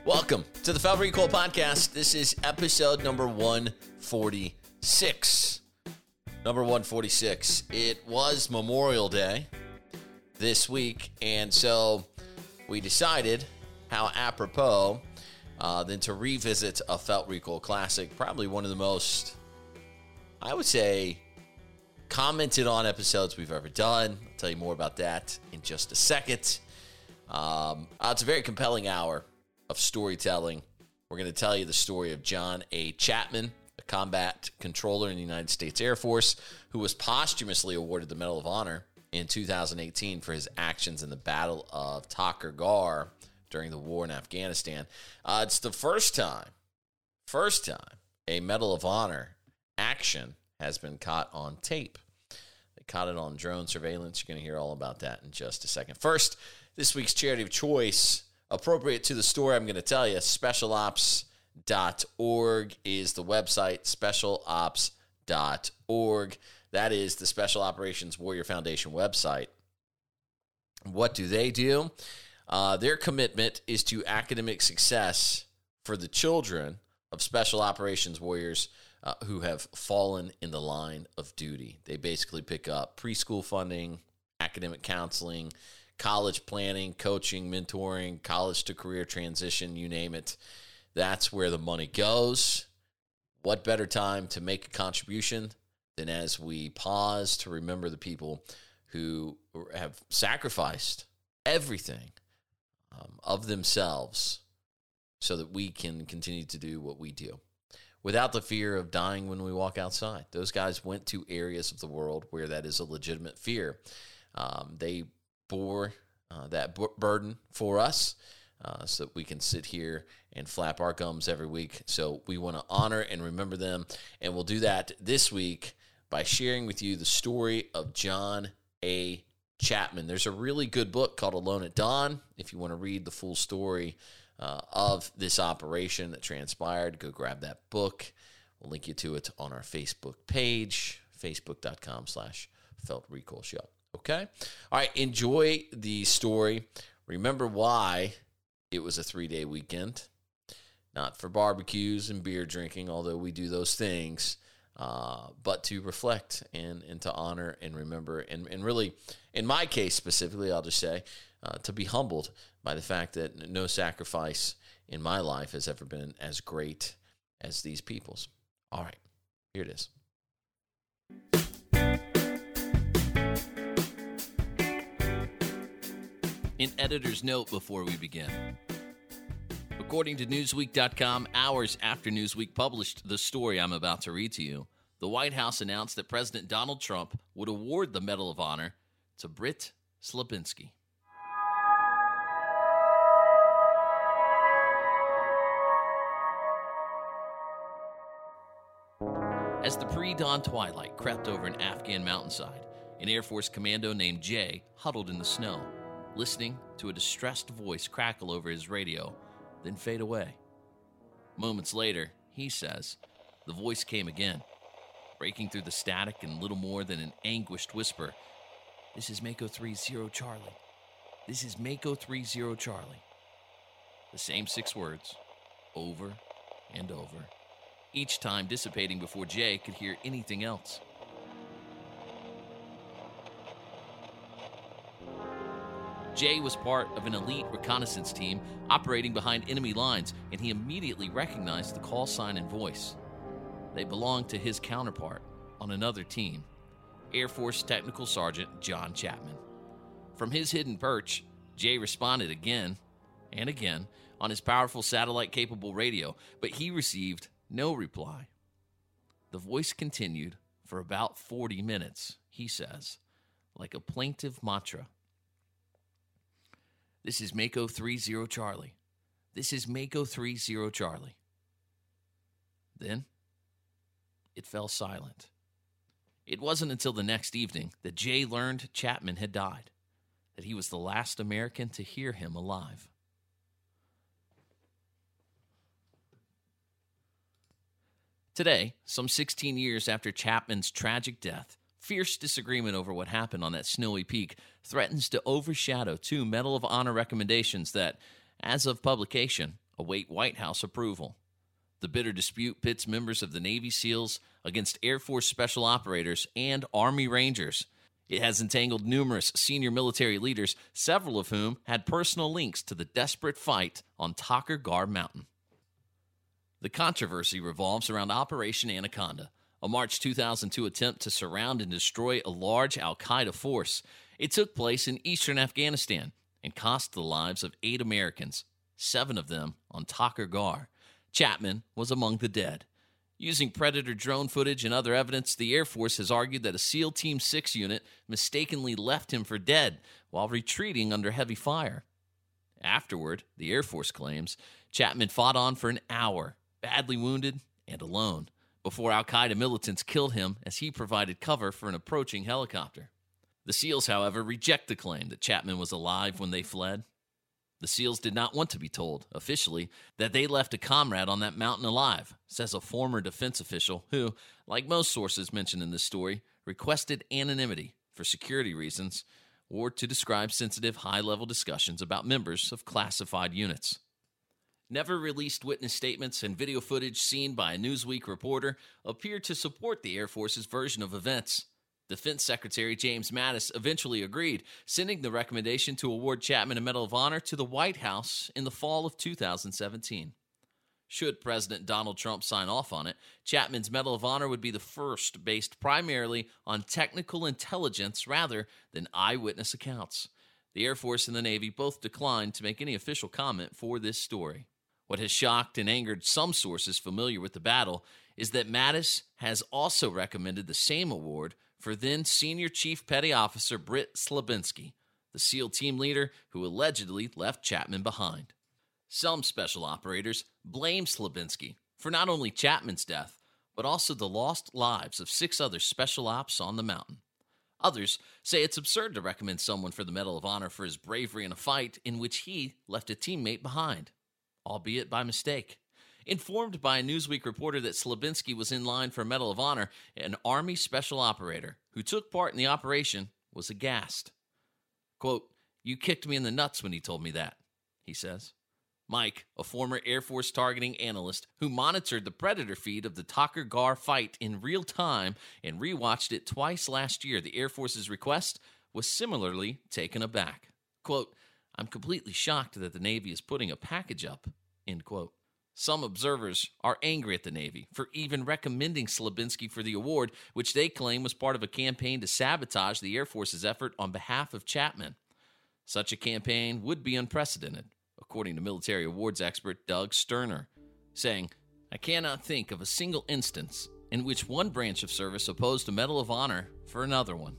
Welcome to the Felt Recall Podcast. This is episode number 146. Number 146. It was Memorial Day this week, and so we decided, how apropos, than to revisit a Felt Recall classic, probably one of the most, I would say, commented on episodes we've ever done. I'll tell you more about that in just a second. It's a very compelling hour of storytelling. We're going to tell you the story of John A. Chapman, a combat controller in the United States Air Force, who was posthumously awarded the Medal of Honor in 2018 for his actions in the Battle of Takur Ghar during the war in Afghanistan. It's the first time a Medal of Honor action has been caught on tape. They caught it on drone surveillance. You're going to hear all about that in just a second. First, this week's charity of choice, appropriate to the story I'm going to tell you. SpecialOps.org is the website, SpecialOps.org. That is the Special Operations Warrior Foundation website. What do? Their commitment is to academic success for the children of Special Operations Warriors who have fallen in the line of duty. They basically pick up preschool funding, academic counseling, college planning, coaching, mentoring, college to career transition, you name it. That's where the money goes. What better time to make a contribution than as we pause to remember the people who have sacrificed everything of themselves so that we can continue to do what we do without the fear of dying when we walk outside. Those guys went to areas of the world where that is a legitimate fear. They bore that burden for us so that we can sit here and flap our gums every week. So we want to honor and remember them, and we'll do that this week by sharing with you the story of John A. Chapman. There's a really good book called Alone at Dawn. If you want to read the full story of this operation that transpired, go grab that book. We'll link you to it on our Facebook page, facebook.com/Felt Recall Show. Okay? All right, enjoy the story. Remember why it was a 3-day weekend. Not for barbecues and beer drinking, although we do those things, but to reflect and to honor and remember. And really, in my case specifically, I'll just say, to be humbled by the fact that no sacrifice in my life has ever been as great as these people's. All right, here it is. An editor's note before we begin. According to Newsweek.com, hours after Newsweek published the story I'm about to read to you, the White House announced that President Donald Trump would award the Medal of Honor to Britt Slabinski. As the pre-dawn twilight crept over an Afghan mountainside, an Air Force commando named Jay huddled in the snow, listening to a distressed voice crackle over his radio, then fade away. Moments later, he says, the voice came again, breaking through the static in little more than an anguished whisper. "This is Mako 30 Charlie. This is Mako 30 Charlie." The same 6 words, over and over, each time dissipating before Jay could hear anything else. Jay was part of an elite reconnaissance team operating behind enemy lines, and he immediately recognized the call sign and voice. They belonged to his counterpart on another team, Air Force Technical Sergeant John Chapman. From his hidden perch, Jay responded again and again on his powerful satellite-capable radio, but he received no reply. The voice continued for about 40 minutes, he says, like a plaintive mantra. "This is Mako 30 Charlie. This is Mako 30 Charlie." Then it fell silent. It wasn't until the next evening that Jay learned Chapman had died, that he was the last American to hear him alive. Today, some 16 years after Chapman's tragic death, fierce disagreement over what happened on that snowy peak threatens to overshadow 2 Medal of Honor recommendations that, as of publication, await White House approval. The bitter dispute pits members of the Navy SEALs against Air Force Special Operators and Army Rangers. It has entangled numerous senior military leaders, several of whom had personal links to the desperate fight on Takur Ghar Mountain. The controversy revolves around Operation Anaconda, a March 2002 attempt to surround and destroy a large al-Qaeda force. It took place in eastern Afghanistan and cost the lives of 8 Americans, 7 of them on Takur Ghar. Chapman was among the dead. Using Predator drone footage and other evidence, the Air Force has argued that a SEAL Team 6 unit mistakenly left him for dead while retreating under heavy fire. Afterward, the Air Force claims, Chapman fought on for an hour, badly wounded and alone, before al-Qaeda militants killed him as he provided cover for an approaching helicopter. The SEALs, however, reject the claim that Chapman was alive when they fled. The SEALs did not want to be told, officially, that they left a comrade on that mountain alive, says a former defense official who, like most sources mentioned in this story, requested anonymity for security reasons or to describe sensitive high-level discussions about members of classified units. Never released witness statements and video footage seen by a Newsweek reporter appear to support the Air Force's version of events. Defense Secretary James Mattis eventually agreed, sending the recommendation to award Chapman a Medal of Honor to the White House in the fall of 2017. Should President Donald Trump sign off on it, Chapman's Medal of Honor would be the first based primarily on technical intelligence rather than eyewitness accounts. The Air Force and the Navy both declined to make any official comment for this story. What has shocked and angered some sources familiar with the battle is that Mattis has also recommended the same award for then Senior Chief Petty Officer Britt Slabinski, the SEAL team leader who allegedly left Chapman behind. Some special operators blame Slabinski for not only Chapman's death, but also the lost lives of 6 other special ops on the mountain. Others say it's absurd to recommend someone for the Medal of Honor for his bravery in a fight in which he left a teammate behind, albeit by mistake. Informed by a Newsweek reporter that Slabinski was in line for a Medal of Honor, an Army special operator who took part in the operation was aghast. Quote, "You kicked me in the nuts when you told me that," he says. Mike, a former Air Force targeting analyst who monitored the Predator feed of the Takur Ghar fight in real time and rewatched it twice last year at the Air Force's request, was similarly taken aback. Quote, "I'm completely shocked that the Navy is putting a package up," end quote. Some observers are angry at the Navy for even recommending Slabinski for the award, which they claim was part of a campaign to sabotage the Air Force's effort on behalf of Chapman. Such a campaign would be unprecedented, according to military awards expert Doug Sterner, saying, "I cannot think of a single instance in which one branch of service opposed a Medal of Honor for another one."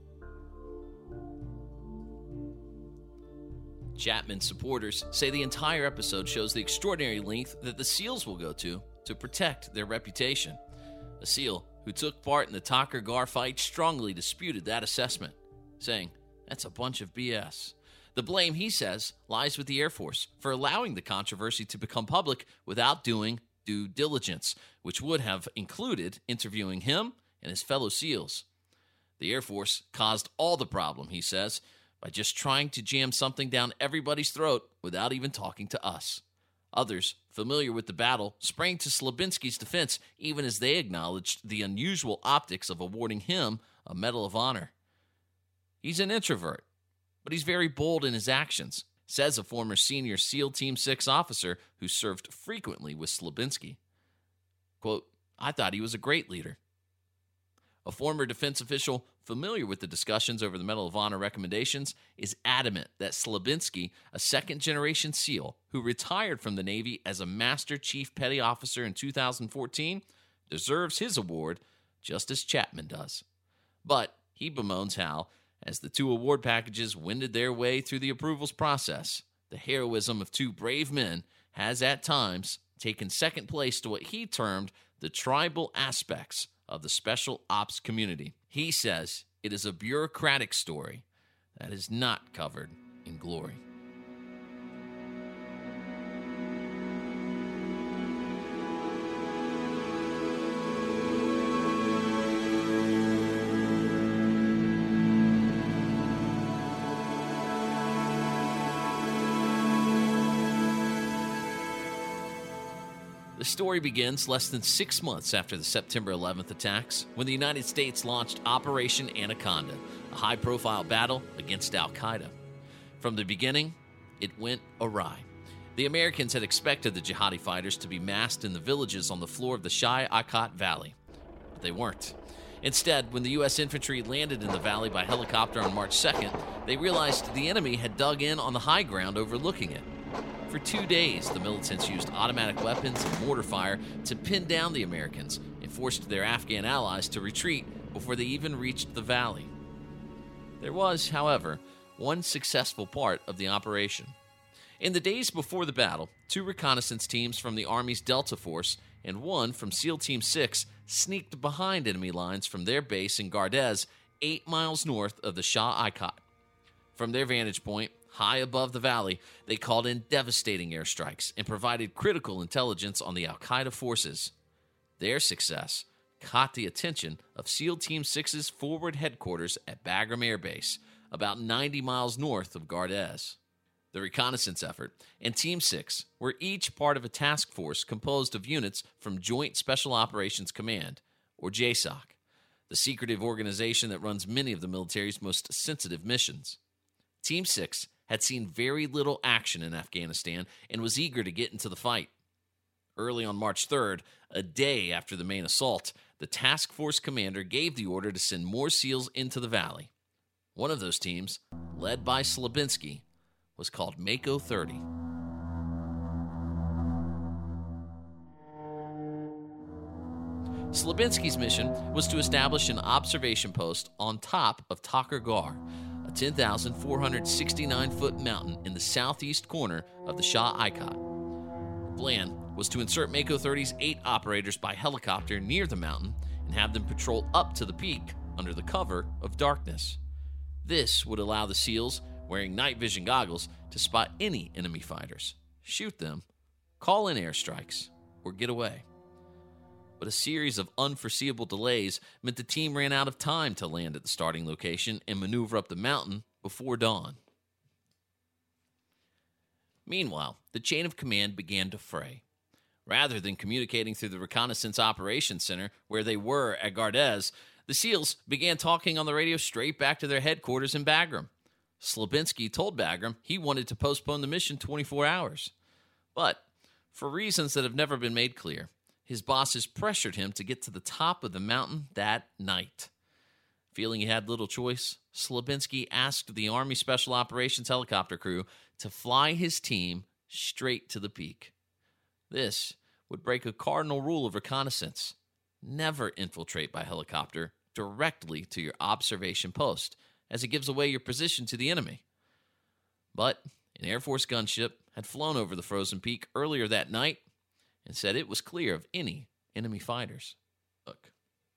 Chapman supporters say the entire episode shows the extraordinary length that the SEALs will go to protect their reputation. A SEAL who took part in the Takur Ghar fight strongly disputed that assessment, saying, "That's a bunch of BS." The blame, he says, lies with the Air Force for allowing the controversy to become public without doing due diligence, which would have included interviewing him and his fellow SEALs. The Air Force caused all the problem, he says, by just trying to jam something down everybody's throat without even talking to us. Others, familiar with the battle, sprang to Slabinski's defense even as they acknowledged the unusual optics of awarding him a Medal of Honor. "He's an introvert, but he's very bold in his actions," says a former senior SEAL Team 6 officer who served frequently with Slabinski. Quote, "I thought he was a great leader." A former defense official familiar with the discussions over the Medal of Honor recommendations is adamant that Slabinski, a second-generation SEAL who retired from the Navy as a Master Chief Petty Officer in 2014, deserves his award just as Chapman does. But he bemoans how, as the 2 award packages wended their way through the approvals process, the heroism of 2 brave men has at times taken second place to what he termed the tribal aspects of the special ops community. He says it is a bureaucratic story that is not covered in glory. The story begins less than 6 months after the September 11th attacks, when the United States launched Operation Anaconda, a high-profile battle against al-Qaeda. From the beginning, it went awry. The Americans had expected the jihadi fighters to be massed in the villages on the floor of the Shai-Akat Valley, but they weren't. Instead, when the U.S. infantry landed in the valley by helicopter on March 2nd, they realized the enemy had dug in on the high ground overlooking it. For 2 days, the militants used automatic weapons and mortar fire to pin down the Americans and forced their Afghan allies to retreat before they even reached the valley. There was, however, one successful part of the operation. In the days before the battle, 2 reconnaissance teams from the Army's Delta Force and 1 from SEAL Team 6 sneaked behind enemy lines from their base in Gardez, 8 miles north of the Shah-Ikat. From their vantage point, high above the valley, they called in devastating airstrikes and provided critical intelligence on the al-Qaeda forces. Their success caught the attention of SEAL Team 6's forward headquarters at Bagram Air Base, about 90 miles north of Gardez. The reconnaissance effort and Team 6 were each part of a task force composed of units from Joint Special Operations Command, or JSOC, the secretive organization that runs many of the military's most sensitive missions. Team 6 had seen very little action in Afghanistan and was eager to get into the fight. Early on March 3rd, a day after the main assault, the task force commander gave the order to send more SEALs into the valley. One of those teams, led by Slabinski, was called Mako 30. Slabinski's mission was to establish an observation post on top of Takur Ghar, a 10,469-foot mountain in the southeast corner of the Shah-Ikat. The plan was to insert Mako 30's 8 operators by helicopter near the mountain and have them patrol up to the peak under the cover of darkness. This would allow the SEALs, wearing night vision goggles, to spot any enemy fighters, shoot them, call in airstrikes, or get away. But a series of unforeseeable delays meant the team ran out of time to land at the starting location and maneuver up the mountain before dawn. Meanwhile, the chain of command began to fray. Rather than communicating through the Reconnaissance Operations Center where they were at Gardez, the SEALs began talking on the radio straight back to their headquarters in Bagram. Slabinski told Bagram he wanted to postpone the mission 24 hours. But, for reasons that have never been made clear, his bosses pressured him to get to the top of the mountain that night. Feeling he had little choice, Slabinski asked the Army Special Operations helicopter crew to fly his team straight to the peak. This would break a cardinal rule of reconnaissance: never infiltrate by helicopter directly to your observation post, as it gives away your position to the enemy. But an Air Force gunship had flown over the frozen peak earlier that night and said it was clear of any enemy fighters. Look.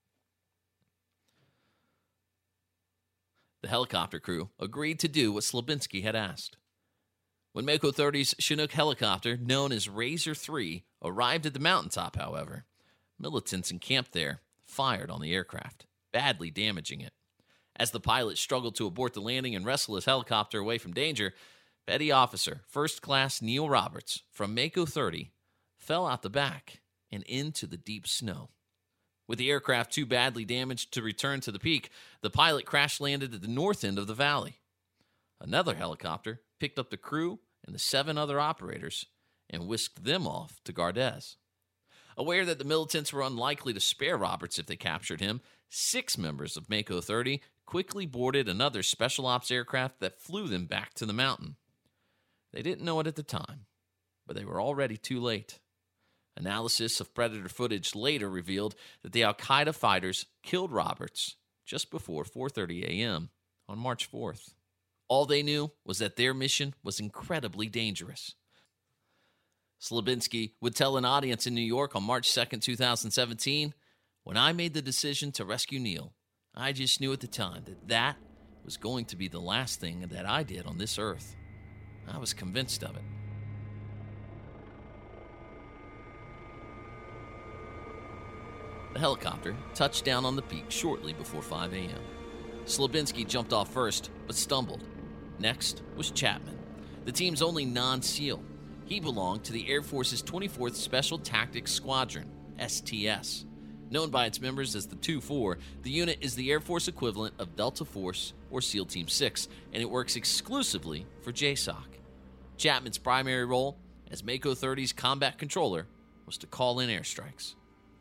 The helicopter crew agreed to do what Slabinski had asked. When Mako 30's Chinook helicopter, known as Razor 3, arrived at the mountaintop, however, militants encamped there fired on the aircraft, badly damaging it. As the pilot struggled to abort the landing and wrestle his helicopter away from danger, Petty Officer First Class Neil Roberts from Mako 30 fell out the back and into the deep snow. With the aircraft too badly damaged to return to the peak, the pilot crash-landed at the north end of the valley. Another helicopter picked up the crew and the 7 other operators and whisked them off to Gardez. Aware that the militants were unlikely to spare Roberts if they captured him, 6 members of Mako 30 quickly boarded another special ops aircraft that flew them back to the mountain. They didn't know it at the time, but they were already too late. Analysis of Predator footage later revealed that the al-Qaeda fighters killed Roberts just before 4:30 a.m. on March 4th. All they knew was that their mission was incredibly dangerous. Slabinski would tell an audience in New York on March 2nd, 2017, "When I made the decision to rescue Neil, I just knew at the time that that was going to be the last thing that I did on this earth. I was convinced of it." The helicopter touched down on the peak shortly before 5 a.m. Slabinski jumped off first, but stumbled. Next was Chapman, the team's only non-SEAL. He belonged to the Air Force's 24th Special Tactics Squadron, STS. Known by its members as the 2-4, the unit is the Air Force equivalent of Delta Force or SEAL Team 6, and it works exclusively for JSOC. Chapman's primary role as Mako 30's combat controller was to call in airstrikes.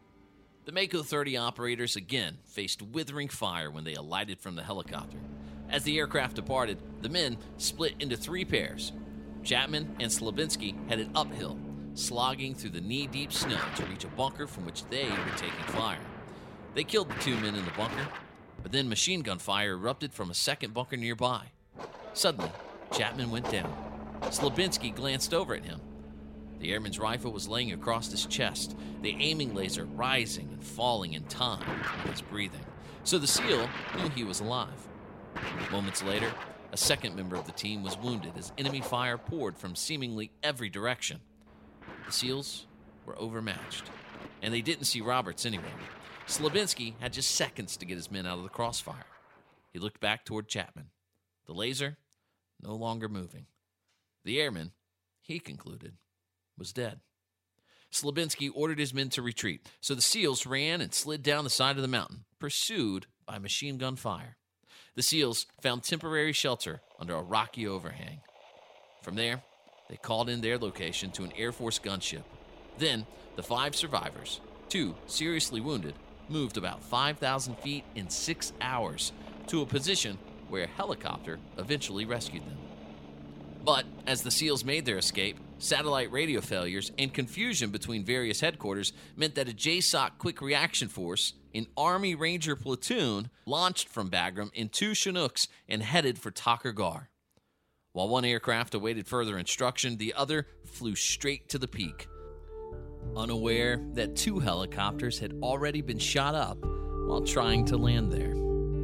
The Mako 30 operators again faced withering fire when they alighted from the helicopter. As the aircraft departed, the men split into 3 pairs. Chapman and Slabinski headed uphill, slogging through the knee-deep snow to reach a bunker from which they were taking fire. They killed the 2 men in the bunker, but then machine gun fire erupted from a second bunker nearby. Suddenly, Chapman went down. Slabinski glanced over at him. The airman's rifle was laying across his chest, the aiming laser rising and falling in time with his breathing. So the SEAL knew he was alive. Moments later, a second member of the team was wounded as enemy fire poured from seemingly every direction. The SEALs were overmatched, and they didn't see Roberts anywhere. Slabinski had just seconds to get his men out of the crossfire. He looked back toward Chapman. The laser no longer moving. The airman, he concluded, was dead. Slabinski ordered his men to retreat, so the SEALs ran and slid down the side of the mountain, pursued by machine gun fire. The SEALs found temporary shelter under a rocky overhang. From there, they called in their location to an Air Force gunship. Then, the 5 survivors, 2 seriously wounded, moved about 5,000 feet in 6 hours to a position where a helicopter eventually rescued them. But as the SEALs made their escape, satellite radio failures and confusion between various headquarters meant that a JSOC Quick Reaction Force, an Army Ranger platoon, launched from Bagram in 2 Chinooks and headed for Takur Ghar. While one aircraft awaited further instruction, the other flew straight to the peak, unaware that 2 helicopters had already been shot up while trying to land there.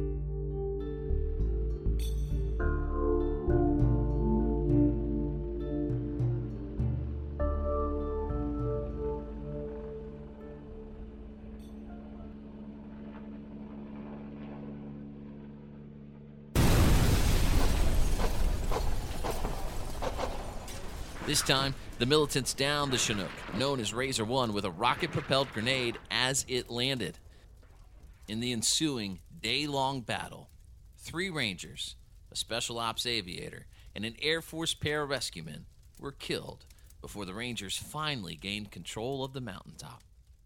This time, the militants downed the Chinook, known as Razor 1, with a rocket-propelled grenade as it landed. In the ensuing day-long battle, 3 Rangers, a Special Ops aviator, and an Air Force pararescueman were killed before the Rangers finally gained control of the mountaintop.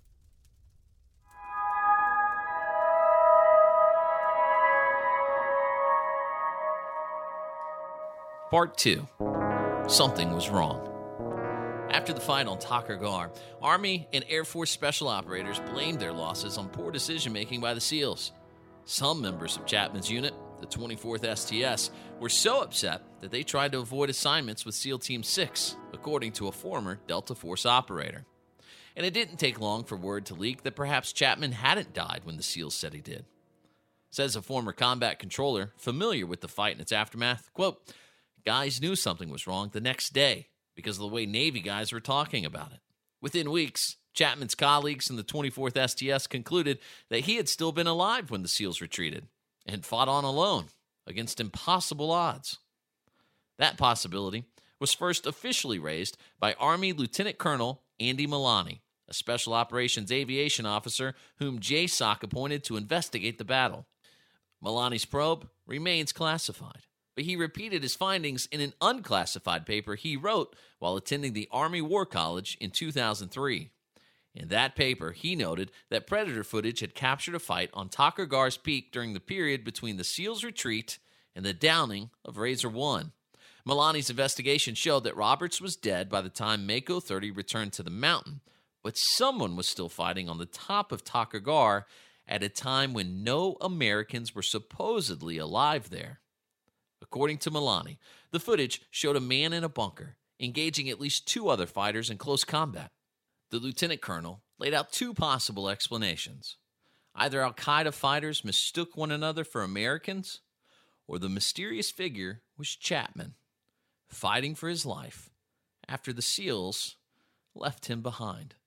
Part 2. Something was wrong. After the fight on Takur Ghar, Army and Air Force special operators blamed their losses on poor decision-making by the SEALs. Some members of Chapman's unit, the 24th STS, were so upset that they tried to avoid assignments with SEAL Team 6, according to a former Delta Force operator. And it didn't take long for word to leak that perhaps Chapman hadn't died when the SEALs said he did. Says a former combat controller familiar with the fight and its aftermath, quote, "Guys knew something was wrong the next day because of the way Navy guys were talking about it. Within weeks, Chapman's colleagues in the 24th STS concluded that he had still been alive when the SEALs retreated and fought on alone against impossible odds. That possibility was first officially raised by Army Lieutenant Colonel Andy Milani, a Special Operations Aviation officer whom JSOC appointed to investigate the battle. Milani's probe remains classified, but he repeated his findings in an unclassified paper he wrote while attending the Army War College in 2003. In that paper, he noted that Predator footage had captured a fight on Takur Ghar's peak during the period between the SEALs' retreat and the downing of Razor 1. Milani's investigation showed that Roberts was dead by the time Mako 30 returned to the mountain, but someone was still fighting on the top of Takur Ghar at a time when no Americans were supposedly alive there. According to Milani, the footage showed a man in a bunker engaging at least 2 other fighters in close combat. The lieutenant colonel laid out 2 possible explanations. Either al-Qaeda fighters mistook one another for Americans, or the mysterious figure was Chapman, fighting for his life after the SEALs left him behind.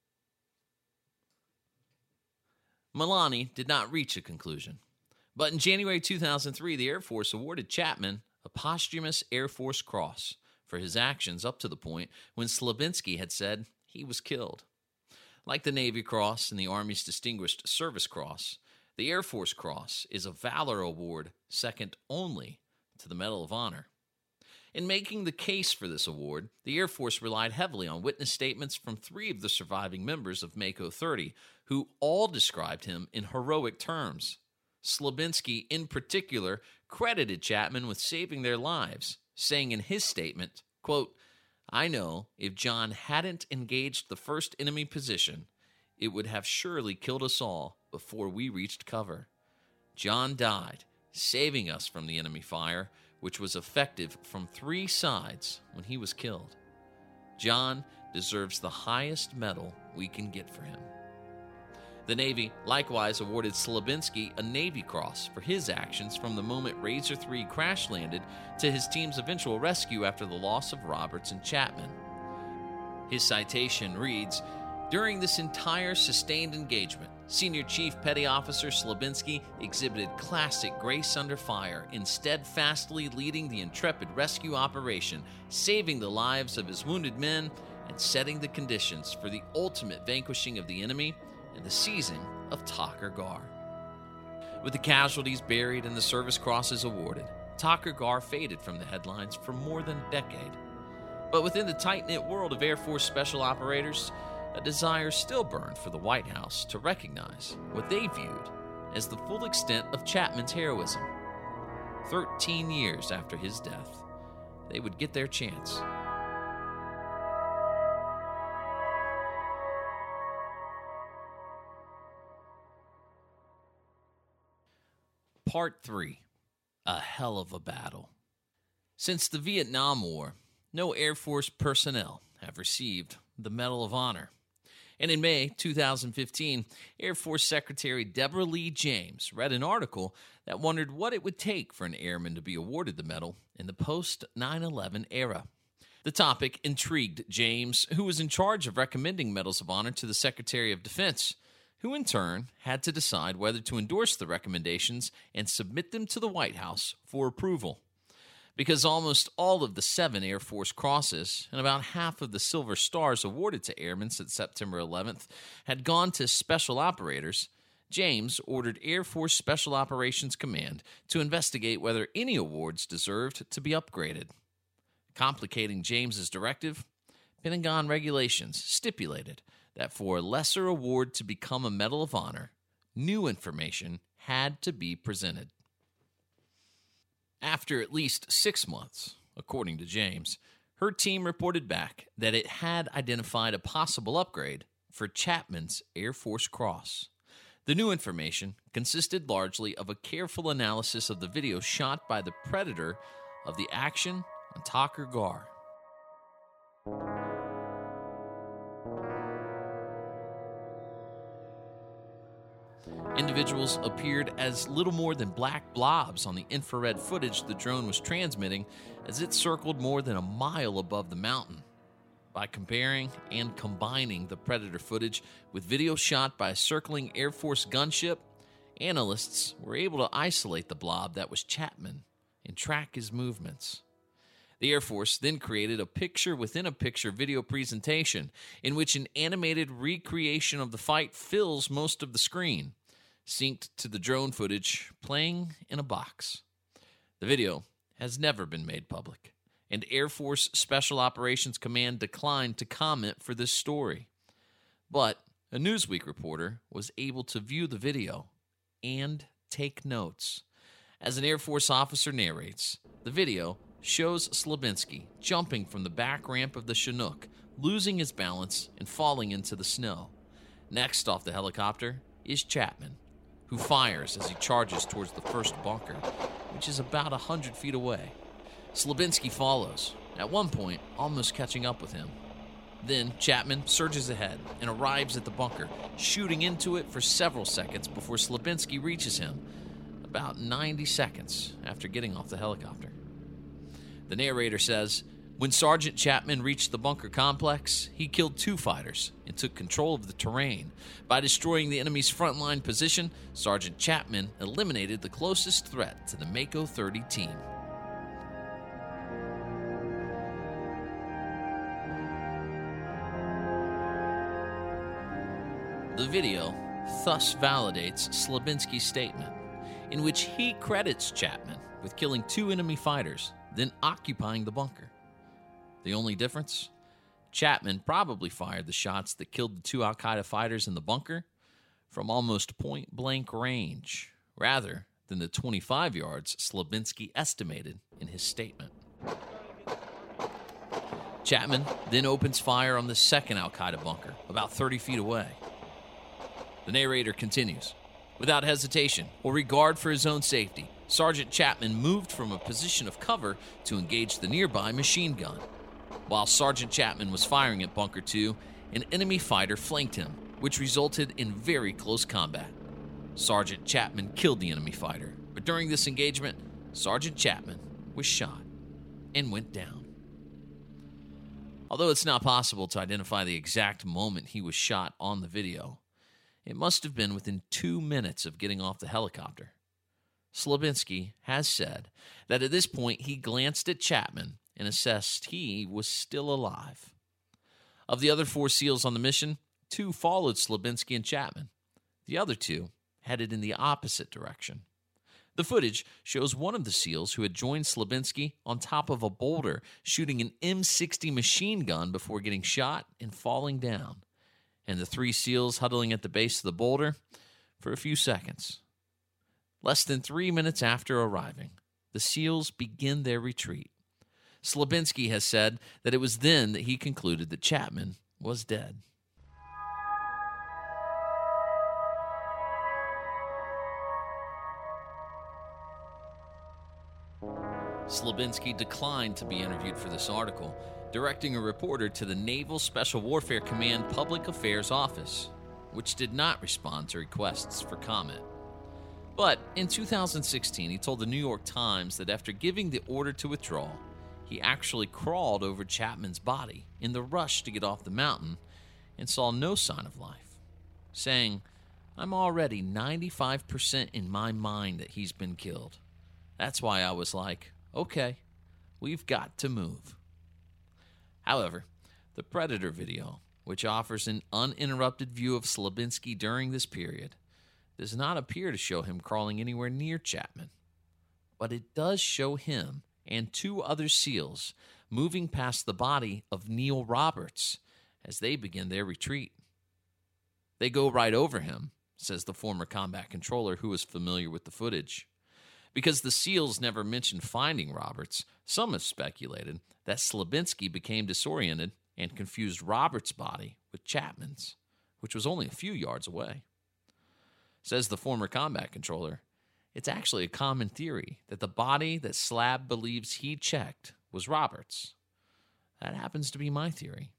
Milani did not reach a conclusion, but in January 2003, the Air Force awarded Chapman a posthumous Air Force Cross for his actions up to the point when Slabinski had said he was killed. Like the Navy Cross and the Army's Distinguished Service Cross, the Air Force Cross is a Valor Award second only to the Medal of Honor. In making the case for this award, the Air Force relied heavily on witness statements from 3 of the surviving members of Mako 30, who all described him in heroic terms. Slabinski, in particular, credited Chapman with saving their lives, saying in his statement, quote, "I know if John hadn't engaged the first enemy position, it would have surely killed us all before we reached cover. John died, saving us from the enemy fire, which was effective from 3 sides when he was killed. John deserves the highest medal we can get for him." The Navy likewise awarded Slabinski a Navy Cross for his actions from the moment Razor 3 crash-landed to his team's eventual rescue after the loss of Roberts and Chapman. His citation reads, "During this entire sustained engagement, Senior Chief Petty Officer Slabinski exhibited classic grace under fire in steadfastly leading the intrepid rescue operation, saving the lives of his wounded men, and setting the conditions for the ultimate vanquishing of the enemy and the seizing of Takur Ghar." With the casualties buried and the service crosses awarded, Takur Ghar faded from the headlines for more than a decade. But within the tight-knit world of Air Force special operators, a desire still burned for the White House to recognize what they viewed as the full extent of Chapman's heroism. 13 years after his death, they would get their chance. Part 3. A hell of a battle. Since the Vietnam War, no Air Force personnel have received the Medal of Honor. And in May 2015, Air Force Secretary Deborah Lee James read an article that wondered what it would take for an airman to be awarded the medal in the post-9/11 era. The topic intrigued James, who was in charge of recommending Medals of Honor to the Secretary of Defense, who in turn had to decide whether to endorse the recommendations and submit them to the White House for approval. Because almost all of the 7 Air Force crosses and about half of the Silver Stars awarded to airmen since September 11th had gone to special operators, James ordered Air Force Special Operations Command to investigate whether any awards deserved to be upgraded. Complicating James's directive, Pentagon regulations stipulated that for a lesser award to become a Medal of Honor, new information had to be presented. After at least 6 months, according to James, her team reported back that it had identified a possible upgrade for Chapman's Air Force Cross. The new information consisted largely of a careful analysis of the video shot by the Predator of the action on Takur Ghar. Individuals appeared as little more than black blobs on the infrared footage the drone was transmitting as it circled more than a mile above the mountain. By comparing and combining the Predator footage with video shot by a circling Air Force gunship, analysts were able to isolate the blob that was Chapman and track his movements. The Air Force then created a picture-within-a-picture video presentation in which an animated recreation of the fight fills most of the screen, synced to the drone footage playing in a box. The video has never been made public, and Air Force Special Operations Command declined to comment for this story. But a Newsweek reporter was able to view the video and take notes. As an Air Force officer narrates, the video shows Slabinski jumping from the back ramp of the Chinook, losing his balance and falling into the snow. Next off the helicopter is Chapman, who fires as he charges towards the first bunker, which is about 100 feet away. Slabinski follows, at one point almost catching up with him. Then Chapman surges ahead and arrives at the bunker, shooting into it for several seconds before Slabinski reaches him, about 90 seconds after getting off the helicopter. The narrator says, when Sergeant Chapman reached the bunker complex, he killed 2 fighters and took control of the terrain. By destroying the enemy's frontline position, Sergeant Chapman eliminated the closest threat to the Mako 30 team. The video thus validates Slabinski's statement, in which he credits Chapman with killing 2 enemy fighters, then occupying the bunker. The only difference? Chapman probably fired the shots that killed the 2 al-Qaeda fighters in the bunker from almost point-blank range, rather than the 25 yards Slabinski estimated in his statement. Chapman then opens fire on the second al-Qaeda bunker, about 30 feet away. The narrator continues, "Without hesitation or regard for his own safety, Sergeant Chapman moved from a position of cover to engage the nearby machine gun. While Sergeant Chapman was firing at Bunker 2, an enemy fighter flanked him, which resulted in very close combat. Sergeant Chapman killed the enemy fighter, but during this engagement, Sergeant Chapman was shot and went down." Although it's not possible to identify the exact moment he was shot on the video, it must have been within 2 minutes of getting off the helicopter. Slabinski has said that at this point he glanced at Chapman and assessed he was still alive. Of the other 4 SEALs on the mission, 2 followed Slabinski and Chapman. The other 2 headed in the opposite direction. The footage shows one of the SEALs who had joined Slabinski on top of a boulder shooting an M60 machine gun before getting shot and falling down, and the 3 SEALs huddling at the base of the boulder for a few seconds. Less than 3 minutes after arriving, the SEALs begin their retreat. Slabinski has said that it was then that he concluded that Chapman was dead. Slabinski declined to be interviewed for this article, directing a reporter to the Naval Special Warfare Command Public Affairs Office, which did not respond to requests for comment. But in 2016, he told the New York Times that after giving the order to withdraw, he actually crawled over Chapman's body in the rush to get off the mountain and saw no sign of life, saying, "I'm already 95% in my mind that he's been killed. That's why I was like, okay, we've got to move." However, the Predator video, which offers an uninterrupted view of Slabinski during this period, does not appear to show him crawling anywhere near Chapman. But it does show him and 2 other SEALs moving past the body of Neil Roberts as they begin their retreat. "They go right over him," says the former combat controller who is familiar with the footage. Because the SEALs never mentioned finding Roberts, some have speculated that Slabinski became disoriented and confused Roberts' body with Chapman's, which was only a few yards away. Says the former combat controller, "It's actually a common theory that the body that Slab believes he checked was Roberts. That happens to be my theory."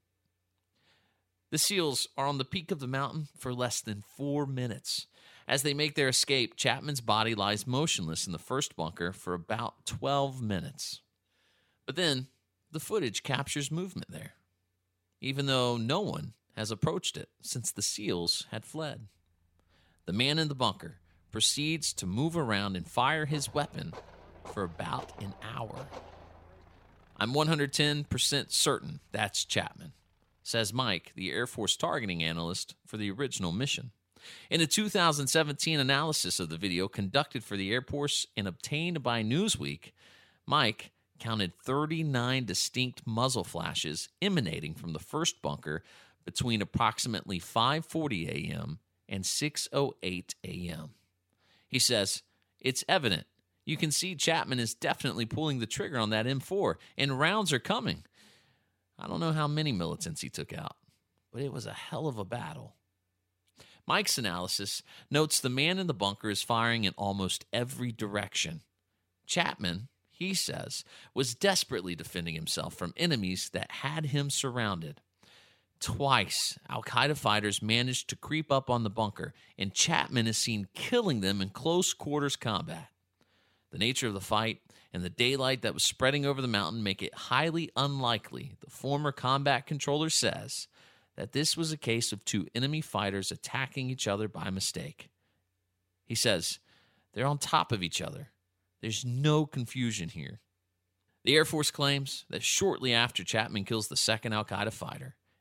The SEALs are on the peak of the mountain for less than 4 minutes. As they make their escape, Chapman's body lies motionless in the first bunker for about 12 minutes. But then, the footage captures movement there, even though no one has approached it since the SEALs had fled. The man in the bunker proceeds to move around and fire his weapon for about an hour. "I'm 110% certain that's Chapman," says Mike, the Air Force targeting analyst for the original mission. In a 2017 analysis of the video conducted for the Air Force and obtained by Newsweek, Mike counted 39 distinct muzzle flashes emanating from the first bunker between approximately 5:40 a.m. and 6:08 a.m. He says, "It's evident. You can see Chapman is definitely pulling the trigger on that M4, and rounds are coming. I don't know how many militants he took out, but it was a hell of a battle." Mike's analysis notes the man in the bunker is firing in almost every direction. Chapman, he says, was desperately defending himself from enemies that had him surrounded. Twice, al-Qaeda fighters managed to creep up on the bunker, and Chapman is seen killing them in close quarters combat. The nature of the fight and the daylight that was spreading over the mountain make it highly unlikely, the former combat controller says, that this was a case of 2 enemy fighters attacking each other by mistake. He says, "They're on top of each other. There's no confusion here." The Air Force claims that shortly after Chapman kills the second al-Qaeda fighter,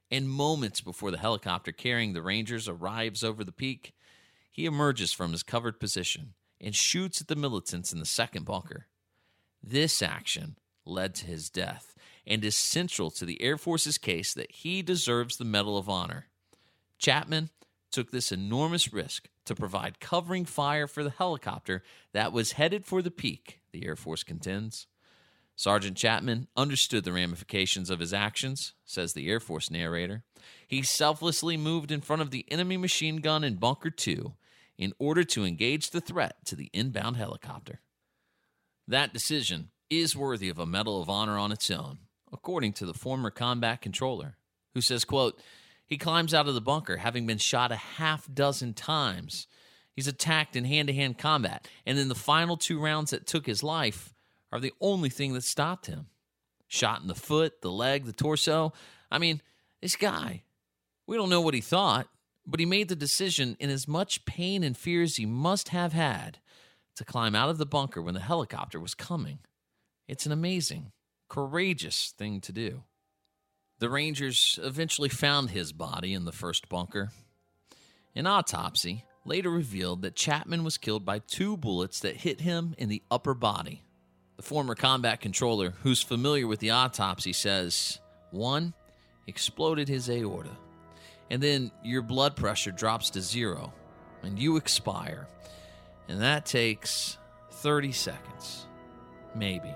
And moments before the helicopter carrying the Rangers arrives over the peak, he emerges from his covered position and shoots at the militants in the second bunker. This action led to his death and is central to the Air Force's case that he deserves the Medal of Honor. Chapman took this enormous risk to provide covering fire for the helicopter that was headed for the peak, the Air Force contends. Sergeant Chapman understood the ramifications of his actions, says the Air Force narrator. He selflessly moved in front of the enemy machine gun in Bunker 2 in order to engage the threat to the inbound helicopter. That decision is worthy of a Medal of Honor on its own, according to the former combat controller, who says, quote, he climbs out of the bunker having been shot a half-dozen times. He's attacked in hand-to-hand combat, and in the final 2 rounds that took his life are the only thing that stopped him. Shot in the foot, the leg, the torso. I mean, this guy, we don't know what he thought, but he made the decision in as much pain and fear as he must have had to climb out of the bunker when the helicopter was coming. It's an amazing, courageous thing to do. The Rangers eventually found his body in the first bunker. An autopsy later revealed that Chapman was killed by 2 bullets that hit him in the upper body. The former combat controller, who's familiar with the autopsy, says, 1 exploded his aorta, and then your blood pressure drops to 0, and you expire. And that takes 30 seconds. Maybe.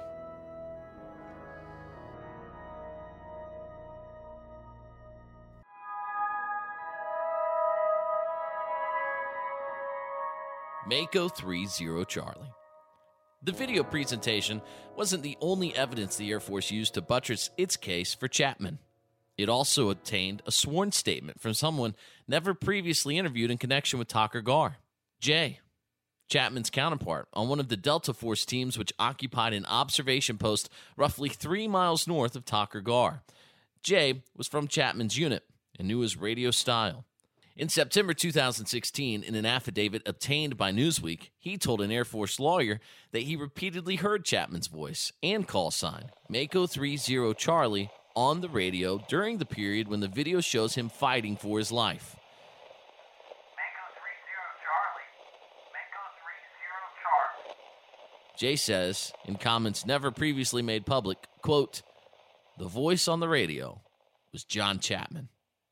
Mako 3-0 Charlie. The video presentation wasn't the only evidence the Air Force used to buttress its case for Chapman. It also obtained a sworn statement from someone never previously interviewed in connection with Takur Ghar. Jay, Chapman's counterpart on one of the Delta Force teams which occupied an observation post roughly 3 miles north of Takur Ghar. Jay was from Chapman's unit and knew his radio style. In September 2016, in an affidavit obtained by Newsweek, he told an Air Force lawyer that he repeatedly heard Chapman's voice and call sign, Mako 3-0 Charlie, on the radio during the period when the video shows him fighting for his life. Mako 3-0 Charlie. Mako 3-0 Charlie. Jay says, in comments never previously made public, quote, the voice on the radio was John Chapman.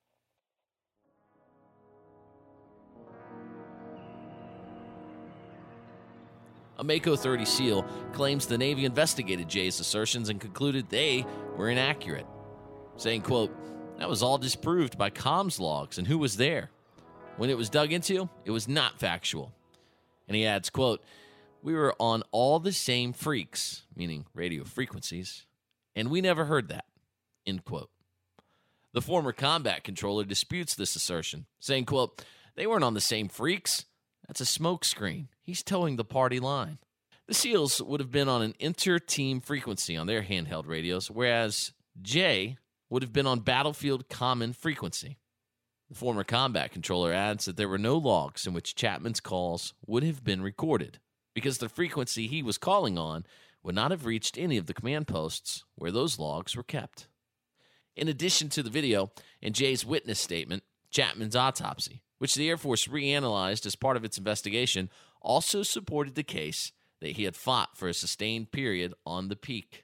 A Mako 30 SEAL claims the Navy investigated Jay's assertions and concluded they were inaccurate, saying, quote, that was all disproved by comms logs and who was there. When it was dug into, it was not factual. And he adds, quote, we were on all the same freaks, meaning radio frequencies, and we never heard that, end quote. The former combat controller disputes this assertion, saying, quote, they weren't on the same freaks. That's a smokescreen. He's towing the party line. The SEALs would have been on an inter-team frequency on their handheld radios, whereas Jay would have been on battlefield common frequency. The former combat controller adds that there were no logs in which Chapman's calls would have been recorded, because the frequency he was calling on would not have reached any of the command posts where those logs were kept. In addition to the video and Jay's witness statement, Chapman's autopsy, which the Air Force reanalyzed as part of its investigation, also supported the case that he had fought for a sustained period on the peak.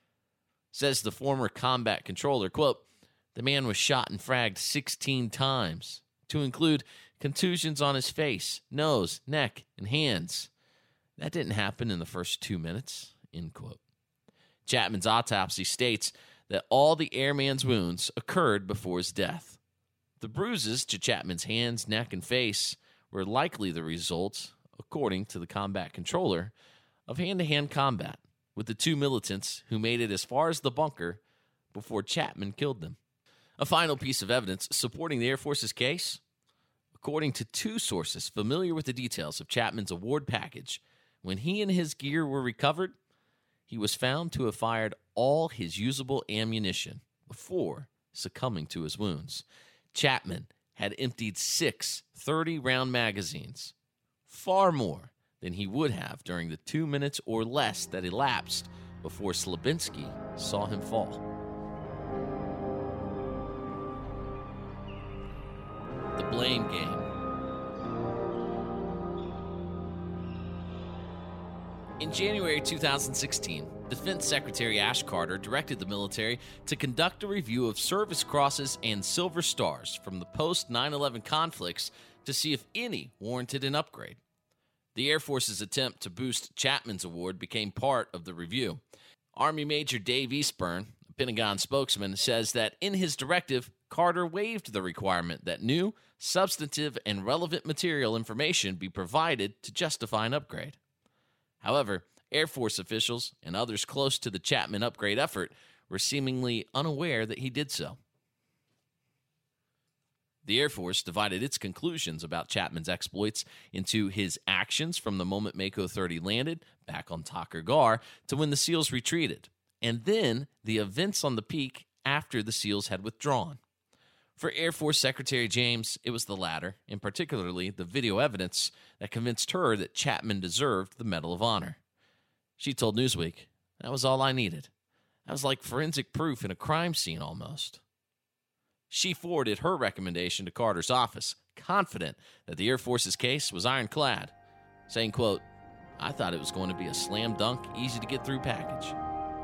Says the former combat controller, quote, the man was shot and fragged 16 times, to include contusions on his face, nose, neck, and hands. That didn't happen in the first 2 minutes, end quote. Chapman's autopsy states that all the airman's wounds occurred before his death. The bruises to Chapman's hands, neck, and face were likely the result, according to the combat controller, of hand-to-hand combat with the 2 militants who made it as far as the bunker before Chapman killed them. A final piece of evidence supporting the Air Force's case? According to 2 sources familiar with the details of Chapman's award package, when he and his gear were recovered, he was found to have fired all his usable ammunition before succumbing to his wounds. Chapman had emptied 6 30-round magazines, far more than he would have during the 2 minutes or less that elapsed before Slabinski saw him fall. blame game. In January 2016, Defense Secretary Ash Carter directed the military to conduct a review of Service Crosses and Silver Stars from the post-9/11 conflicts to see if any warranted an upgrade. The Air Force's attempt to boost Chapman's award became part of the review. Army Major Dave Eastburn, a Pentagon spokesman, says that in his directive, Carter waived the requirement that new, substantive, and relevant material information be provided to justify an upgrade. However, Air Force officials and others close to the Chapman upgrade effort were seemingly unaware that he did so. The Air Force divided its conclusions about Chapman's exploits into his actions from the moment Mako 30 landed back on Takur Ghar to when the SEALs retreated, and then the events on the peak after the SEALs had withdrawn. For Air Force Secretary James, it was the latter, and particularly the video evidence that convinced her that Chapman deserved the Medal of Honor. She told Newsweek, "That was all I needed. That was like forensic proof in a crime scene almost." She forwarded her recommendation to Carter's office, confident that the Air Force's case was ironclad, saying, quote, "I thought it was going to be a slam dunk, easy to get through package."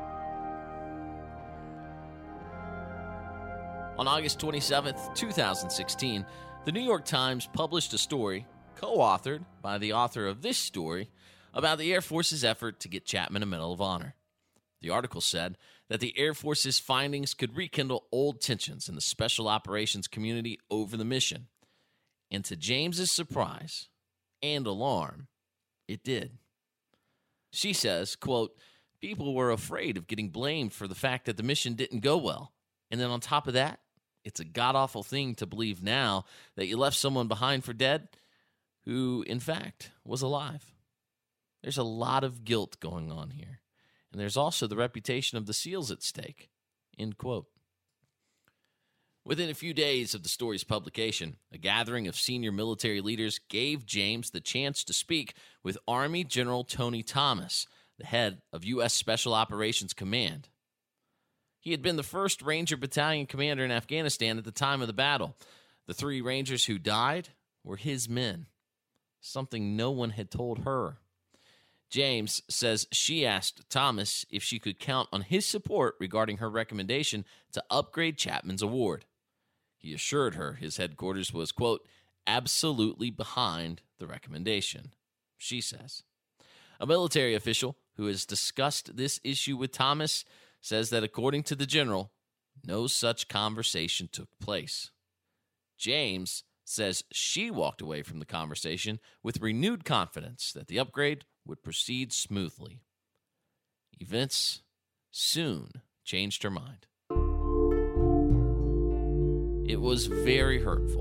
On August 27, 2016, the New York Times published a story, co-authored by the author of this story, about the Air Force's effort to get Chapman a Medal of Honor. The article said that the Air Force's findings could rekindle old tensions in the special operations community over the mission. And to James's surprise and alarm, it did. She says, quote, "People were afraid of getting blamed for the fact that the mission didn't go well. And then on top of that, it's a god-awful thing to believe now that you left someone behind for dead who, in fact, was alive. There's a lot of guilt going on here. And there's also the reputation of the SEALs at stake." End quote. Within a few days of the story's publication, a gathering of senior military leaders gave James the chance to speak with Army General Tony Thomas, the head of U.S. Special Operations Command. He had been the 1st Ranger Battalion commander in Afghanistan at the time of the battle. The 3 Rangers who died were his men, something no one had told her. James says she asked Thomas if she could count on his support regarding her recommendation to upgrade Chapman's award. He assured her his headquarters was, quote, "absolutely behind the recommendation," she says. A military official who has discussed this issue with Thomas says that according to the general, no such conversation took place. James says she walked away from the conversation with renewed confidence that the upgrade would proceed smoothly. Events soon changed her mind. It was very hurtful.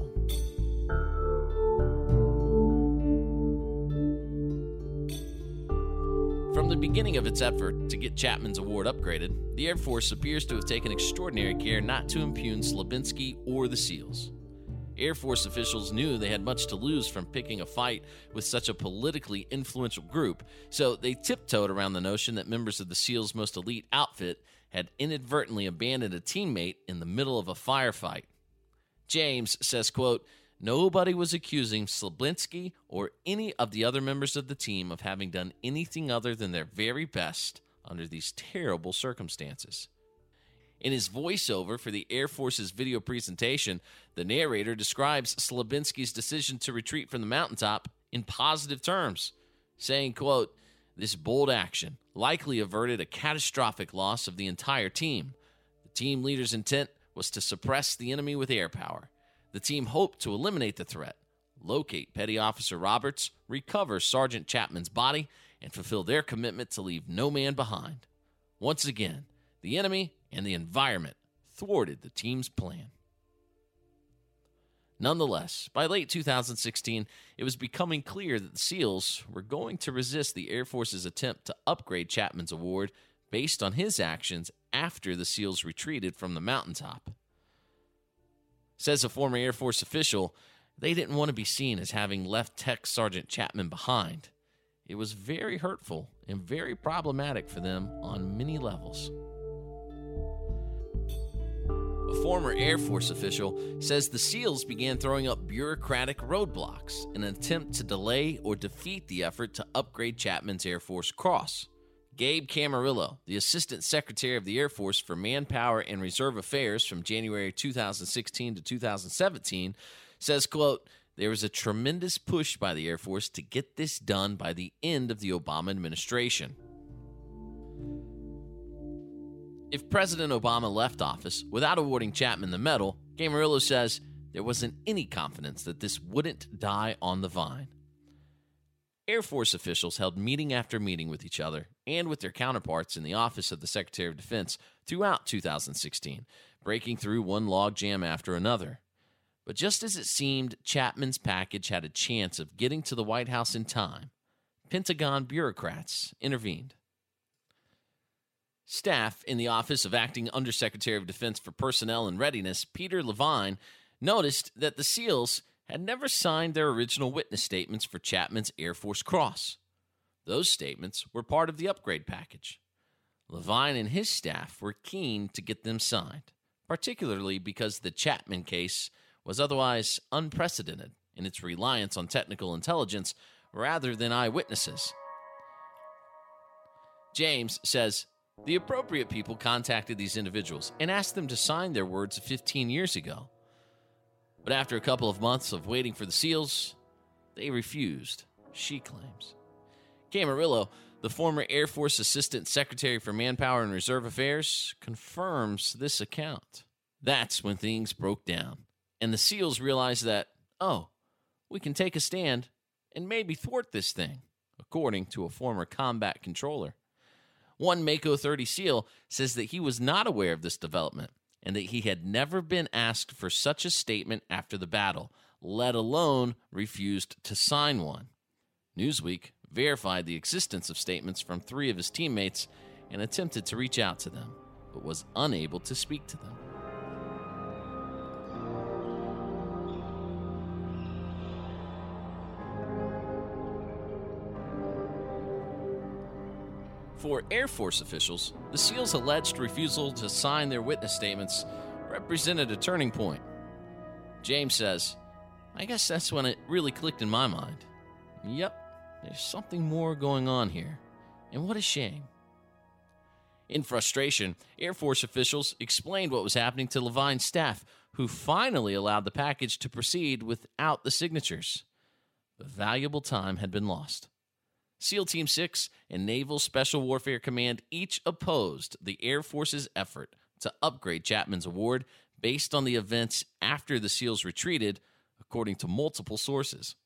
From the beginning of its effort to get Chapman's award upgraded, the Air Force appears to have taken extraordinary care not to impugn Slabinski or the SEALs. Air Force officials knew they had much to lose from picking a fight with such a politically influential group, so they tiptoed around the notion that members of the SEALs' most elite outfit had inadvertently abandoned a teammate in the middle of a firefight. James says, quote, "Nobody was accusing Slabinski or any of the other members of the team of having done anything other than their very best under these terrible circumstances." In his voiceover for the Air Force's video presentation, the narrator describes Slabinski's decision to retreat from the mountaintop in positive terms, saying, quote, "This bold action likely averted a catastrophic loss of the entire team. The team leader's intent was to suppress the enemy with air power. The team hoped to eliminate the threat, locate Petty Officer Roberts, recover Sergeant Chapman's body, and fulfill their commitment to leave no man behind. Once again, the enemy and the environment thwarted the team's plan." Nonetheless, by late 2016, it was becoming clear that the SEALs were going to resist the Air Force's attempt to upgrade Chapman's award based on his actions after the SEALs retreated from the mountaintop. Says a former Air Force official, they didn't want to be seen as having left Tech Sergeant Chapman behind. It was very hurtful and very problematic for them on many levels. A former Air Force official says the SEALs began throwing up bureaucratic roadblocks in an attempt to delay or defeat the effort to upgrade Chapman's Air Force Cross. Gabe Camarillo, the Assistant Secretary of the Air Force for Manpower and Reserve Affairs from January 2016 to 2017, says, quote, "There was a tremendous push by the Air Force to get this done by the end of the Obama administration." If President Obama left office without awarding Chapman the medal, Camarillo says there wasn't any confidence that this wouldn't die on the vine. Air Force officials held meeting after meeting with each other and with their counterparts in the Office of the Secretary of Defense throughout 2016, breaking through one logjam after another. But just as it seemed Chapman's package had a chance of getting to the White House in time, Pentagon bureaucrats intervened. Staff in the Office of Acting Undersecretary of Defense for Personnel and Readiness, Peter Levine, noticed that the SEALs had never signed their original witness statements for Chapman's Air Force Cross. Those statements were part of the upgrade package. Levine and his staff were keen to get them signed, particularly because the Chapman case was otherwise unprecedented in its reliance on technical intelligence rather than eyewitnesses. James says, "The appropriate people contacted these individuals and asked them to sign their words 15 years ago. But after a couple of months of waiting for the SEALs, they refused," she claims. Camarillo, the former Air Force Assistant Secretary for Manpower and Reserve Affairs, confirms this account. That's when things broke down, and the SEALs realized that, we can take a stand and maybe thwart this thing, according to a former combat controller. One Mako 30 SEAL says that he was not aware of this development and that he had never been asked for such a statement after the battle, let alone refused to sign one. Newsweek verified the existence of statements from 3 of his teammates and attempted to reach out to them, but was unable to speak to them. For Air Force officials, the SEALs' alleged refusal to sign their witness statements represented a turning point. James says, "I guess that's when it really clicked in my mind. Yep, there's something more going on here, and what a shame." In frustration, Air Force officials explained what was happening to Levine's staff, who finally allowed the package to proceed without the signatures. But valuable time had been lost. SEAL Team 6 and Naval Special Warfare Command each opposed the Air Force's effort to upgrade Chapman's award based on the events after the SEALs retreated, according to multiple sources.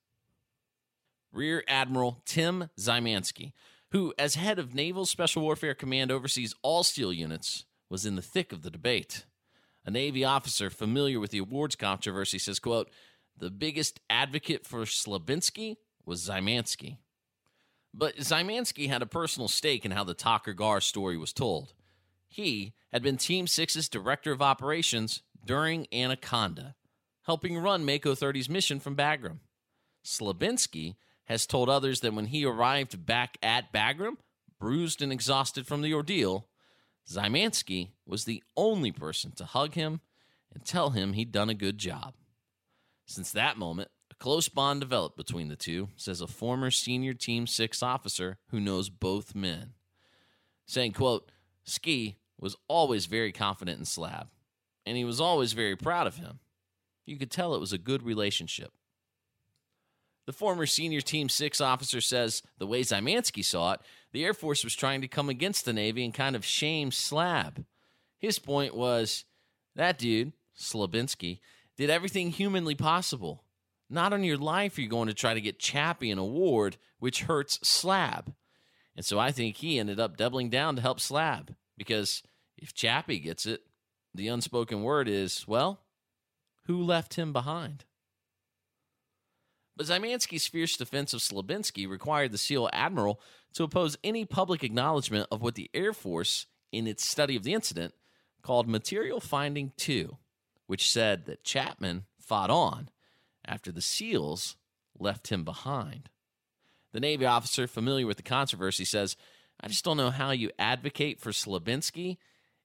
Rear Admiral Tim Zymanski, who, as head of Naval Special Warfare Command, oversees all SEAL units, was in the thick of the debate. A Navy officer familiar with the awards controversy says, quote, "The biggest advocate for Slabinski was Zymanski." But Zymanski had a personal stake in how the Tucker Gar story was told. He had been Team 6's Director of Operations during Anaconda, helping run Mako 30's mission from Bagram. Slabinski has told others that when he arrived back at Bagram, bruised and exhausted from the ordeal, Zymanski was the only person to hug him and tell him he'd done a good job. Since that moment, a close bond developed between the two, says a former senior Team 6 officer who knows both men. Saying, quote, "Ski was always very confident in Slab, and he was always very proud of him. You could tell it was a good relationship." The former senior Team 6 officer says the way Zymanski saw it, the Air Force was trying to come against the Navy and kind of shame Slab. His point was, that dude, Slabinski, did everything humanly possible. Not on your life are you going to try to get Chappie an award, which hurts Slab. And so I think he ended up doubling down to help Slab, because if Chappie gets it, the unspoken word is, well, who left him behind? But Zymanski's fierce defense of Slabinski required the SEAL Admiral to oppose any public acknowledgement of what the Air Force, in its study of the incident, called Material Finding 2, which said that Chapman fought on after the SEALs left him behind. The Navy officer familiar with the controversy says, "I just don't know how you advocate for Slabinski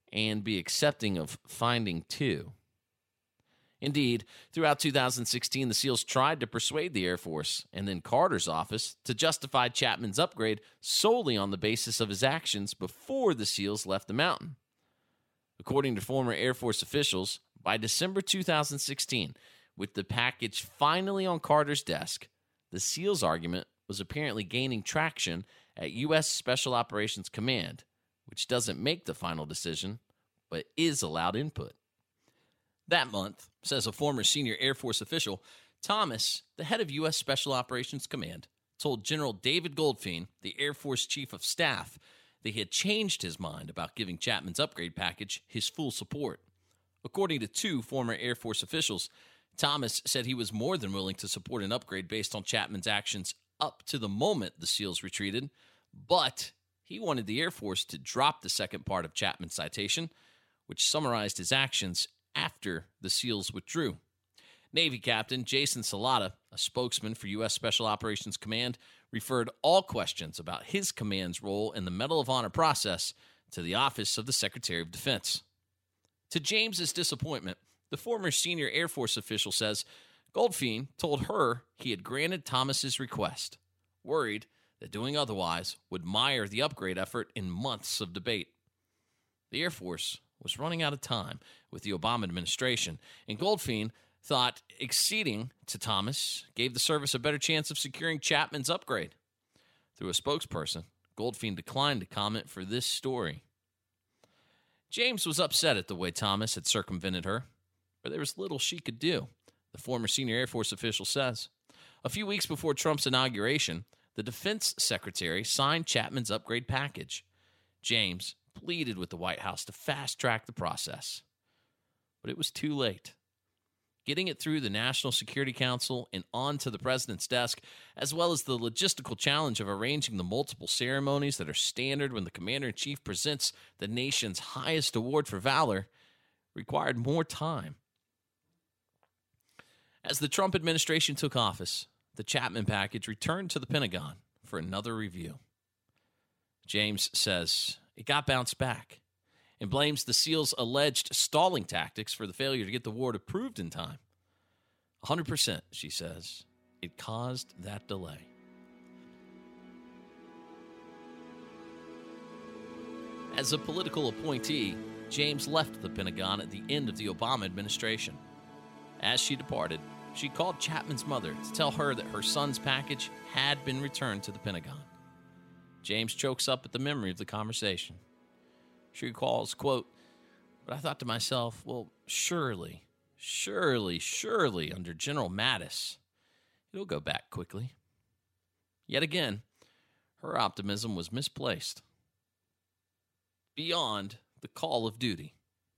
and be accepting of finding two. Indeed, throughout 2016, the SEALs tried to persuade the Air Force and then Carter's office to justify Chapman's upgrade solely on the basis of his actions before the SEALs left the mountain. According to former Air Force officials, by December 2016, with the package finally on Carter's desk, the SEALs' argument was apparently gaining traction at U.S. Special Operations Command, which doesn't make the final decision, but is allowed input. That month, says a former senior Air Force official, Thomas, the head of U.S. Special Operations Command, told General David Goldfein, the Air Force Chief of Staff, that he had changed his mind about giving Chapman's upgrade package his full support. According to two former Air Force officials, Thomas said he was more than willing to support an upgrade based on Chapman's actions up to the moment the SEALs retreated, but he wanted the Air Force to drop the second part of Chapman's citation, which summarized his actions after the SEALs withdrew. Navy Captain Jason Salata, a spokesman for U.S. Special Operations Command, referred all questions about his command's role in the Medal of Honor process to the Office of the Secretary of Defense. To James's disappointment, the former senior Air Force official says Goldfein told her he had granted Thomas's request, worried that doing otherwise would mire the upgrade effort in months of debate. The Air Force was running out of time with the Obama administration, and Goldfein thought acceding to Thomas gave the service a better chance of securing Chapman's upgrade. Through a spokesperson, Goldfein declined to comment for this story. James was upset at the way Thomas had circumvented her, but there was little she could do, the former senior Air Force official says. A few weeks before Trump's inauguration, the Defense Secretary signed Chapman's upgrade package. James pleaded with the White House to fast-track the process, but it was too late. Getting it through the National Security Council and onto the president's desk, as well as the logistical challenge of arranging the multiple ceremonies that are standard when the commander-in-chief presents the nation's highest award for valor, required more time. As the Trump administration took office, the Chapman package returned to the Pentagon for another review. James says it got bounced back and blames the SEALs' alleged stalling tactics for the failure to get the award approved in time. 100%, she says, it caused that delay. As a political appointee, James left the Pentagon at the end of the Obama administration. As she departed, she called Chapman's mother to tell her that her son's package had been returned to the Pentagon. James chokes up at the memory of the conversation. She recalls, quote, "But I thought to myself, well, surely, under General Mattis, it'll go back quickly." Yet again, her optimism was misplaced. Beyond the call of duty.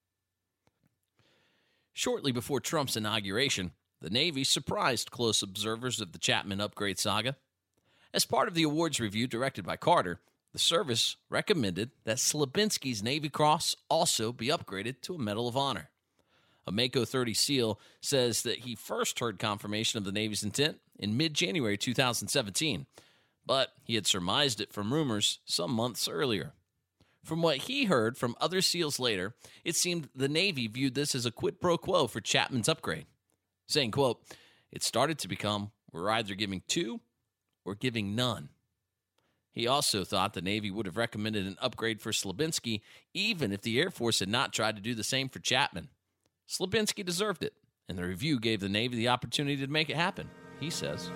Shortly before Trump's inauguration, the Navy surprised close observers of the Chapman upgrade saga. As part of the awards review directed by Carter, the service recommended that Slabinski's Navy Cross also be upgraded to a Medal of Honor. A Mako 30 SEAL says that he first heard confirmation of the Navy's intent in mid-January 2017, but he had surmised it from rumors some months earlier. From what he heard from other SEALs later, it seemed the Navy viewed this as a quid pro quo for Chapman's upgrade, saying, quote, "It started to become, we're either giving two or giving none." He also thought the Navy would have recommended an upgrade for Slabinski even if the Air Force had not tried to do the same for Chapman. Slabinski deserved it, and the review gave the Navy the opportunity to make it happen, he says.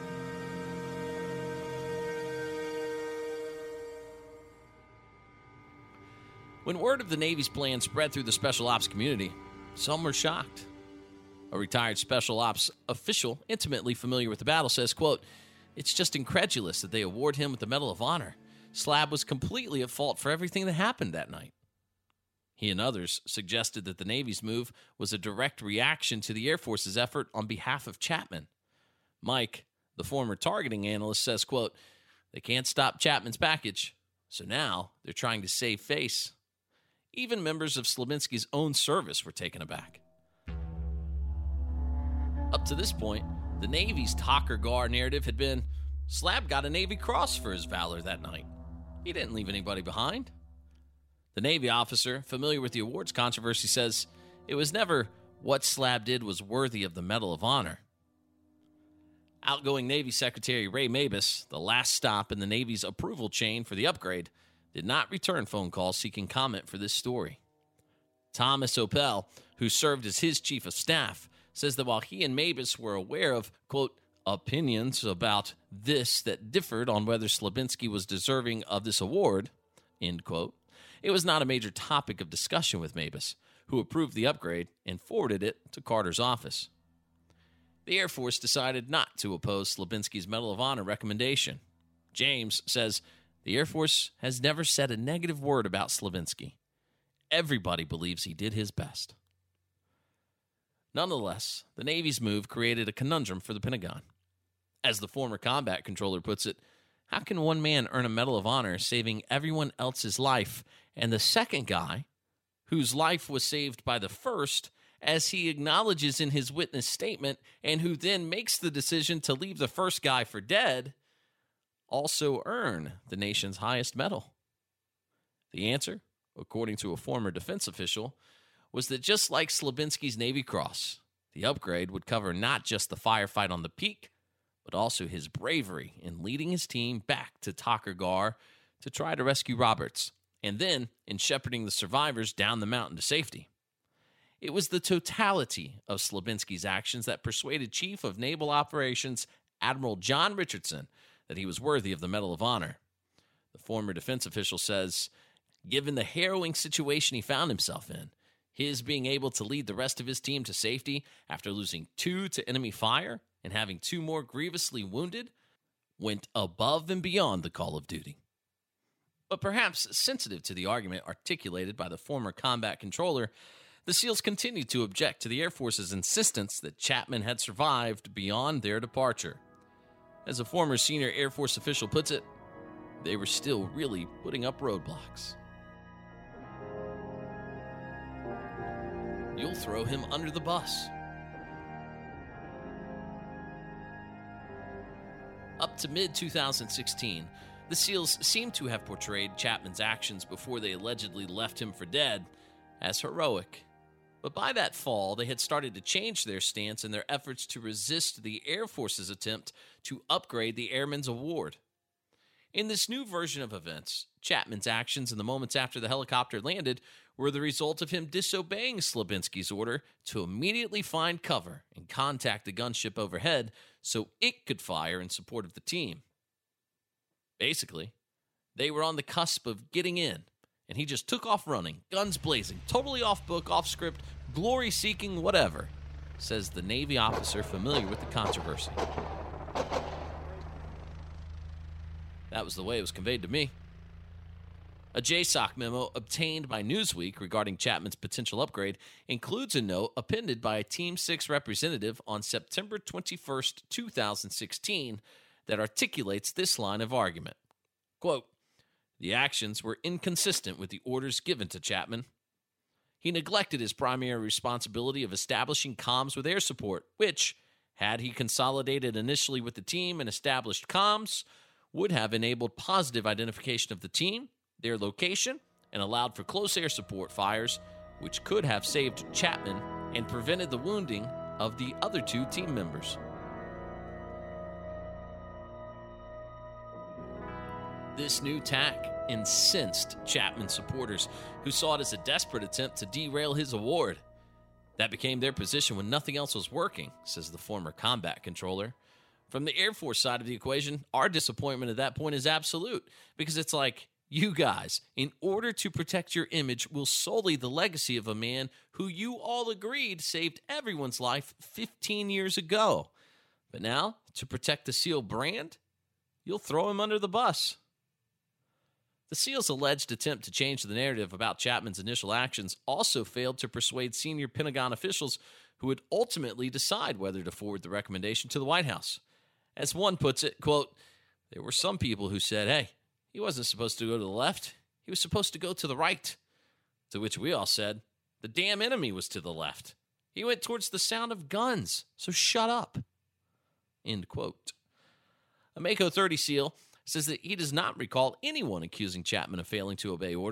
When word of the Navy's plan spread through the Special Ops community, some were shocked. A retired Special Ops official intimately familiar with the battle says, quote, "It's just incredulous that they award him with the Medal of Honor. Slab was completely at fault for everything that happened that night." He and others suggested that the Navy's move was a direct reaction to the Air Force's effort on behalf of Chapman. Mike, the former targeting analyst, says, quote, "They can't stop Chapman's package, so now they're trying to save face." Even members of Slabinski's own service were taken aback. Up to this point, the Navy's Talker Gar narrative had been, Slab got a Navy Cross for his valor that night. He didn't leave anybody behind. The Navy officer, familiar with the awards controversy, says it was never what Slab did was worthy of the Medal of Honor. Outgoing Navy Secretary Ray Mabus, the last stop in the Navy's approval chain for the upgrade, did not return phone calls seeking comment for this story. Thomas Opel, who served as his chief of staff, says that while he and Mabus were aware of, quote, opinions about this that differed on whether Slabinski was deserving of this award, end quote, it was not a major topic of discussion with Mabus, who approved the upgrade and forwarded it to Carter's office. The Air Force decided not to oppose Slabinski's Medal of Honor recommendation. James says the Air Force has never said a negative word about Slabinski. Everybody believes he did his best. Nonetheless, the Navy's move created a conundrum for the Pentagon. As the former combat controller puts it, how can one man earn a Medal of Honor saving everyone else's life, and the second guy, whose life was saved by the first, as he acknowledges in his witness statement, and who then makes the decision to leave the first guy for dead, also earn the nation's highest medal? The answer, according to a former defense official, was that just like Slabinski's Navy Cross, the upgrade would cover not just the firefight on the peak, but also his bravery in leading his team back to Takur Ghar to try to rescue Roberts, and then in shepherding the survivors down the mountain to safety. It was the totality of Slabinski's actions that persuaded Chief of Naval Operations Admiral John Richardson that he was worthy of the Medal of Honor. The former defense official says, given the harrowing situation he found himself in, his being able to lead the rest of his team to safety after losing 2 to enemy fire and having 2 more grievously wounded went above and beyond the call of duty. But perhaps sensitive to the argument articulated by the former combat controller, the SEALs continued to object to the Air Force's insistence that Chapman had survived beyond their departure. As a former senior Air Force official puts it, they were still really putting up roadblocks. You'll throw him under the bus. Up to mid-2016, the SEALs seemed to have portrayed Chapman's actions before they allegedly left him for dead as heroic. But by that fall, they had started to change their stance in their efforts to resist the Air Force's attempt to upgrade the Airman's Award. In this new version of events, Chapman's actions in the moments after the helicopter landed were the result of him disobeying Slabinski's order to immediately find cover and contact the gunship overhead so it could fire in support of the team. Basically, they were on the cusp of getting in, and he just took off running, guns blazing, totally off book, off script, glory-seeking, whatever, says the Navy officer familiar with the controversy. That was the way it was conveyed to me. A JSOC memo obtained by Newsweek regarding Chapman's potential upgrade includes a note appended by a Team 6 representative on September 21st, 2016, that articulates this line of argument. Quote, the actions were inconsistent with the orders given to Chapman. He neglected his primary responsibility of establishing comms with air support, which, had he consolidated initially with the team and established comms, would have enabled positive identification of the team, their location, and allowed for close air support fires, which could have saved Chapman and prevented the wounding of the other 2 team members. This new tack incensed Chapman supporters, who saw it as a desperate attempt to derail his award. That became their position when nothing else was working, says the former combat controller. From the Air Force side of the equation, our disappointment at that point is absolute, because it's like, you guys, in order to protect your image, will sully the legacy of a man who you all agreed saved everyone's life 15 years ago. But now, to protect the SEAL brand, you'll throw him under the bus. The SEALs' alleged attempt to change the narrative about Chapman's initial actions also failed to persuade senior Pentagon officials who would ultimately decide whether to forward the recommendation to the White House. As one puts it, quote, there were some people who said, hey, he wasn't supposed to go to the left. He was supposed to go to the right. To which we all said, the damn enemy was to the left. He went towards the sound of guns, so shut up. End quote. A Mako 30 SEAL says that he does not recall anyone accusing Chapman of failing to obey orders.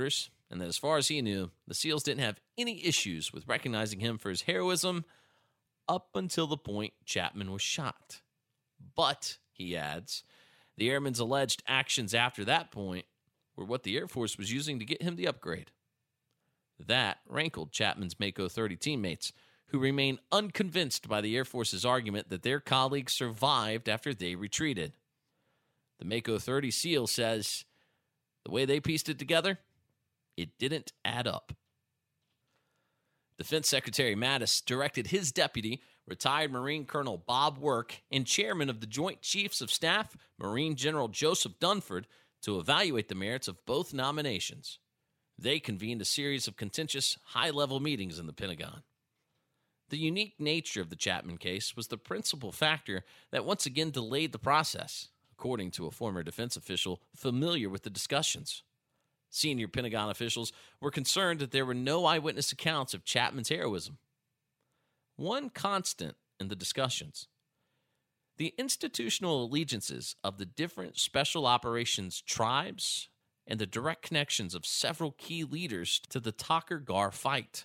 and that as far as he knew, the SEALs didn't have any issues with recognizing him for his heroism up until the point Chapman was shot. But, he adds, the airman's alleged actions after that point were what the Air Force was using to get him the upgrade. That rankled Chapman's Mako 30 teammates, who remain unconvinced by the Air Force's argument that their colleagues survived after they retreated. The Mako 30 SEAL says the way they pieced it together, it didn't add up. Defense Secretary Mattis directed his deputy, retired Marine Colonel Bob Work, and chairman of the Joint Chiefs of Staff, Marine General Joseph Dunford, to evaluate the merits of both nominations. They convened a series of contentious, high-level meetings in the Pentagon. The unique nature of the Chapman case was the principal factor that once again delayed the process, according to a former defense official familiar with the discussions. Senior Pentagon officials were concerned that there were no eyewitness accounts of Chapman's heroism. One constant in the discussions: the institutional allegiances of the different special operations tribes and the direct connections of several key leaders to the Takur Ghar fight.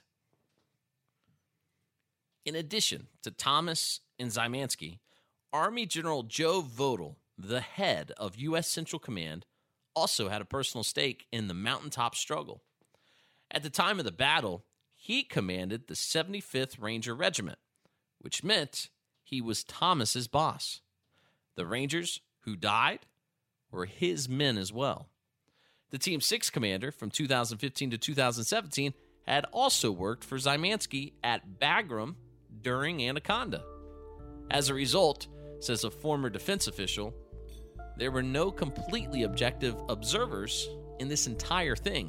In addition to Thomas and Szymanski, Army General Joe Vodal, the head of U.S. Central Command, also had a personal stake in the mountaintop struggle. At the time of the battle, he commanded the 75th Ranger Regiment, which meant he was Thomas's boss. The Rangers who died were his men as well. The Team 6 commander from 2015 to 2017 had also worked for Szymanski at Bagram during Anaconda. As a result, says a former defense official, there were no completely objective observers in this entire thing.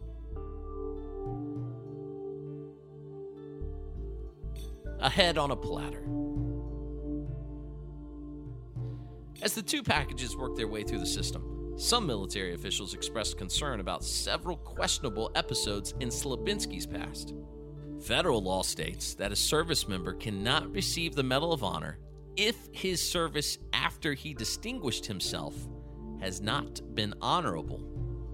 A head on a platter. As the two packages worked their way through the system, some military officials expressed concern about several questionable episodes in Slabinski's past. Federal law states that a service member cannot receive the Medal of Honor if his service after he distinguished himself has not been honorable.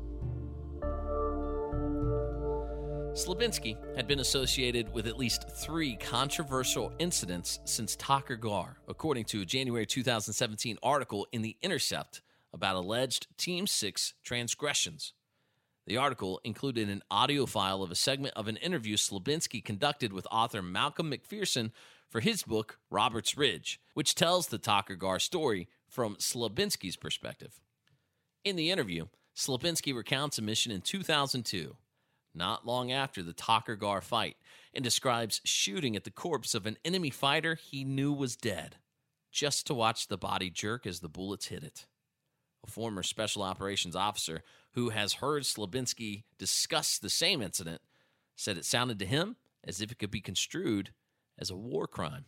Slabinski had been associated with at least 3 controversial incidents since Takur Ghar, according to a January 2017 article in The Intercept about alleged Team 6 transgressions. The article included an audio file of a segment of an interview Slabinski conducted with author Malcolm McPherson for his book, Robert's Ridge, which tells the Takur Ghar story from Slabinski's perspective. In the interview, Slabinski recounts a mission in 2002, not long after the Takur Ghar fight, and describes shooting at the corpse of an enemy fighter he knew was dead, just to watch the body jerk as the bullets hit it. A former special operations officer who has heard Slabinski discuss the same incident said it sounded to him as if it could be construed as a war crime.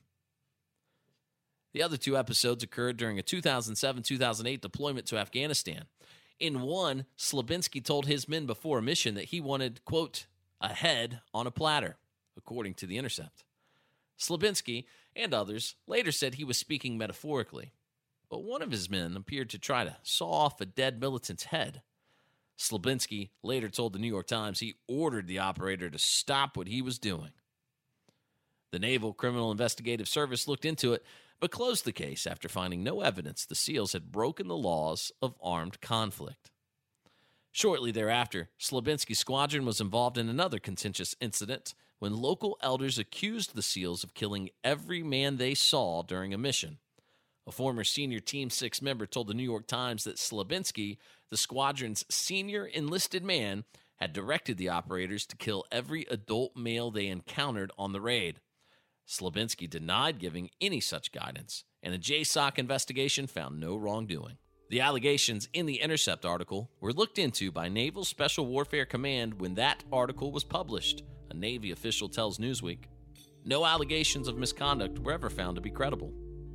The other 2 episodes occurred during a 2007-2008 deployment to Afghanistan. In one, Slabinski told his men before a mission that he wanted, quote, a head on a platter, according to The Intercept. Slabinski and others later said he was speaking metaphorically, but one of his men appeared to try to saw off a dead militant's head. Slabinski later told the New York Times he ordered the operator to stop what he was doing. The Naval Criminal Investigative Service looked into it, but closed the case after finding no evidence the SEALs had broken the laws of armed conflict. Shortly thereafter, Slabinski's squadron was involved in another contentious incident when local elders accused the SEALs of killing every man they saw during a mission. A former senior Team 6 member told the New York Times that Slabinski, the squadron's senior enlisted man, had directed the operators to kill every adult male they encountered on the raid. Slabinski denied giving any such guidance, and a JSOC investigation found no wrongdoing. The allegations in the Intercept article were looked into by Naval Special Warfare Command when that article was published, a Navy official tells Newsweek. No allegations of misconduct were ever found to be credible.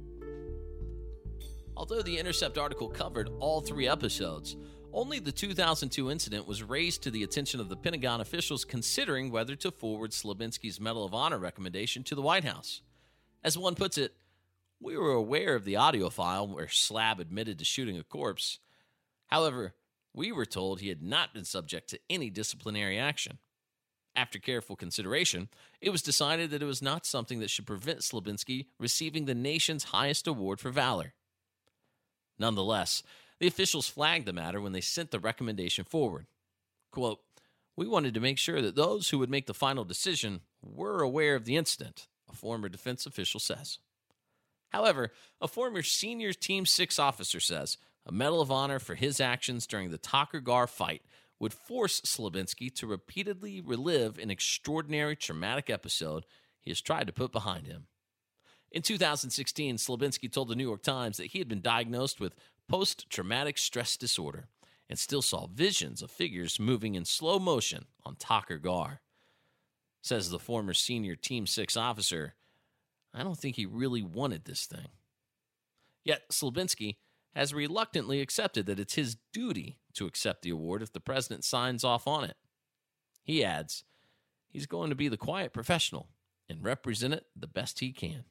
Although the Intercept article covered all 3 episodes, only the 2002 incident was raised to the attention of the Pentagon officials considering whether to forward Slabinski's Medal of Honor recommendation to the White House. As one puts it, we were aware of the audio file where Slab admitted to shooting a corpse. However, We were told he had not been subject to any disciplinary action. After careful consideration, it was decided that it was not something that should prevent Slabinski receiving the nation's highest award for valor. Nonetheless, the officials flagged the matter when they sent the recommendation forward. Quote, "We wanted to make sure that those who would make the final decision were aware of the incident," a former defense official says. However, a former senior Team 6 officer says a Medal of Honor for his actions during the Takur Ghar fight would force Slabinski to repeatedly relive an extraordinary traumatic episode he has tried to put behind him. In 2016, Slabinski told the New York Times that he had been diagnosed with post-traumatic stress disorder and still saw visions of figures moving in slow motion on Takur Ghar. Says the former senior Team 6 officer, "I don't think he really wanted this thing." Yet Slabinski has reluctantly accepted that it's his duty to accept the award if the president signs off on it. He adds, he's going to be the quiet professional and represent it the best he can.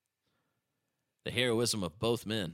The heroism of both men.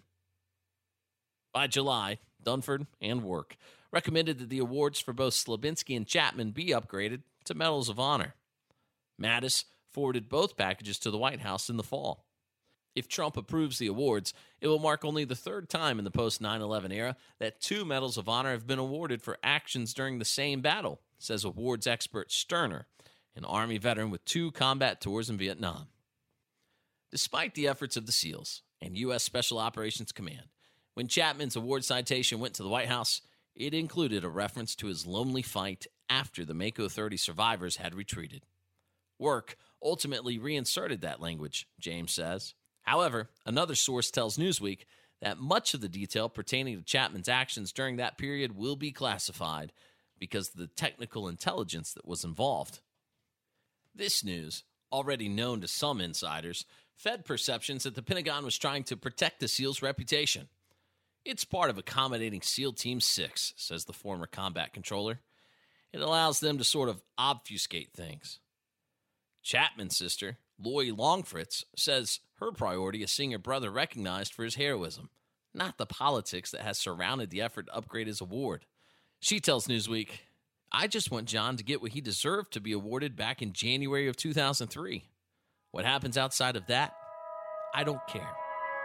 By July, Dunford and Work recommended that the awards for both Slabinski and Chapman be upgraded to Medals of Honor. Mattis forwarded both packages to the White House in the fall. If Trump approves the awards, it will mark only the third time in the post-9/11 era that 2 Medals of Honor have been awarded for actions during the same battle, says awards expert Sterner, an Army veteran with 2 combat tours in Vietnam. Despite the efforts of the SEALs and U.S. Special Operations Command, when Chapman's award citation went to the White House, it included a reference to his lonely fight after the Mako 30 survivors had retreated. Work ultimately reinserted that language, James says. However, another source tells Newsweek that much of the detail pertaining to Chapman's actions during that period will be classified because of the technical intelligence that was involved. This news, already known to some insiders, fed perceptions that the Pentagon was trying to protect the SEALs' reputation. It's part of accommodating SEAL Team 6, says the former combat controller. It allows them to sort of obfuscate things. Chapman's sister, Lori Longfritz, says her priority is seeing her brother recognized for his heroism, not the politics that has surrounded the effort to upgrade his award. She tells Newsweek, "I just want John to get what he deserved to be awarded back in January of 2003. What happens outside of that, I don't care."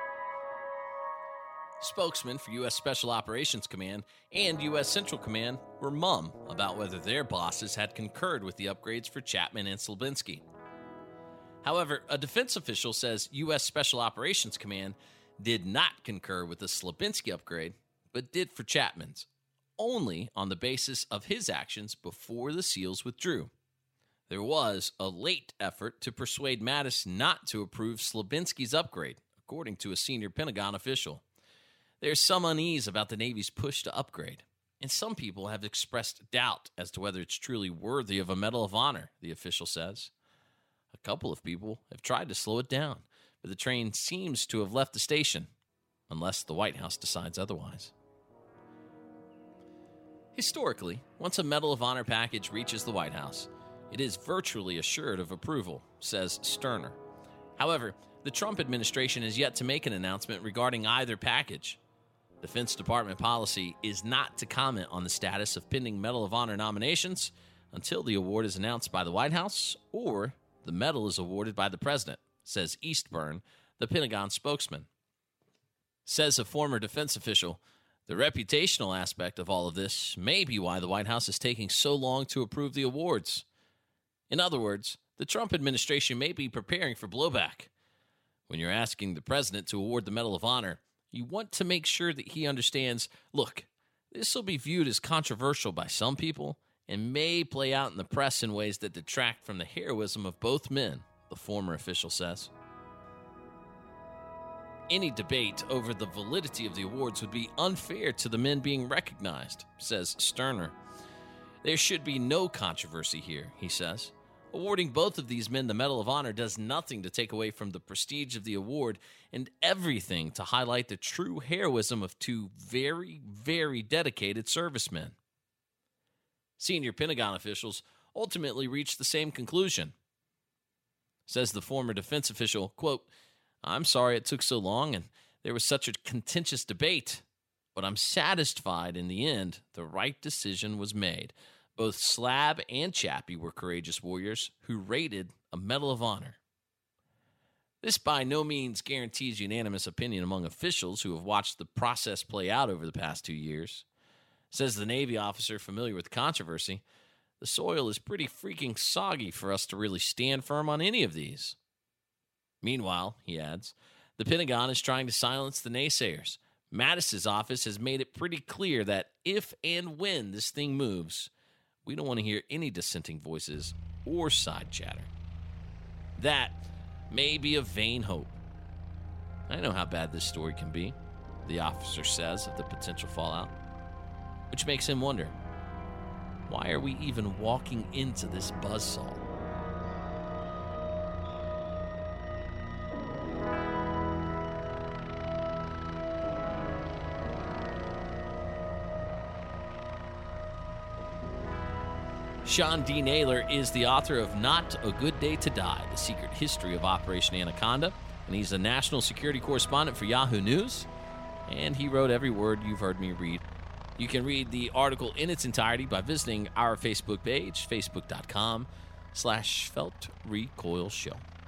Spokesmen for U.S. Special Operations Command and U.S. Central Command were mum about whether their bosses had concurred with the upgrades for Chapman and Slabinski. However, a defense official says U.S. Special Operations Command did not concur with the Slabinski upgrade, but did for Chapman's, only on the basis of his actions before the SEALs withdrew. There was a late effort to persuade Mattis not to approve Slabinski's upgrade, according to a senior Pentagon official. There's some unease about the Navy's push to upgrade, and some people have expressed doubt as to whether it's truly worthy of a Medal of Honor, the official says. A couple of people have tried to slow it down, but the train seems to have left the station, unless the White House decides otherwise. Historically, once a Medal of Honor package reaches the White House, it is virtually assured of approval, says Sterner. However, the Trump administration has yet to make an announcement regarding either package. Defense Department policy is not to comment on the status of pending Medal of Honor nominations until the award is announced by the White House or the medal is awarded by the president, says Eastburn, the Pentagon spokesman. Says a former defense official, the reputational aspect of all of this may be why the White House is taking so long to approve the awards. In other words, the Trump administration may be preparing for blowback. When you're asking the president to award the Medal of Honor, you want to make sure that he understands, look, this will be viewed as controversial by some people and may play out in the press in ways that detract from the heroism of both men, the former official says. Any debate over the validity of the awards would be unfair to the men being recognized, says Sterner. There should be no controversy here, he says. Awarding both of these men the Medal of Honor does nothing to take away from the prestige of the award and everything to highlight the true heroism of 2 very, very dedicated servicemen. Senior Pentagon officials ultimately reached the same conclusion. Says the former defense official, quote, "I'm sorry it took so long and there was such a contentious debate, but I'm satisfied in the end the right decision was made. Both Slab and Chappie were courageous warriors who rated a Medal of Honor. This by no means guarantees unanimous opinion among officials who have watched the process play out over the past 2 years. Says the Navy officer familiar with the controversy, the soil is pretty freaking soggy for us to really stand firm on any of these. Meanwhile, he adds, the Pentagon is trying to silence the naysayers. Mattis's office has made it pretty clear that if and when this thing moves, we don't want to hear any dissenting voices or side chatter. That may be a vain hope. I know how bad this story can be, the officer says of the potential fallout, which makes him wonder, why are we even walking into this buzzsaw? Sean D. Naylor is the author of Not a Good Day to Die, The Secret History of Operation Anaconda, and he's a national security correspondent for Yahoo News, and he wrote every word you've heard me read. You can read the article in its entirety by visiting our Facebook page, facebook.com/Felt Recoil Show.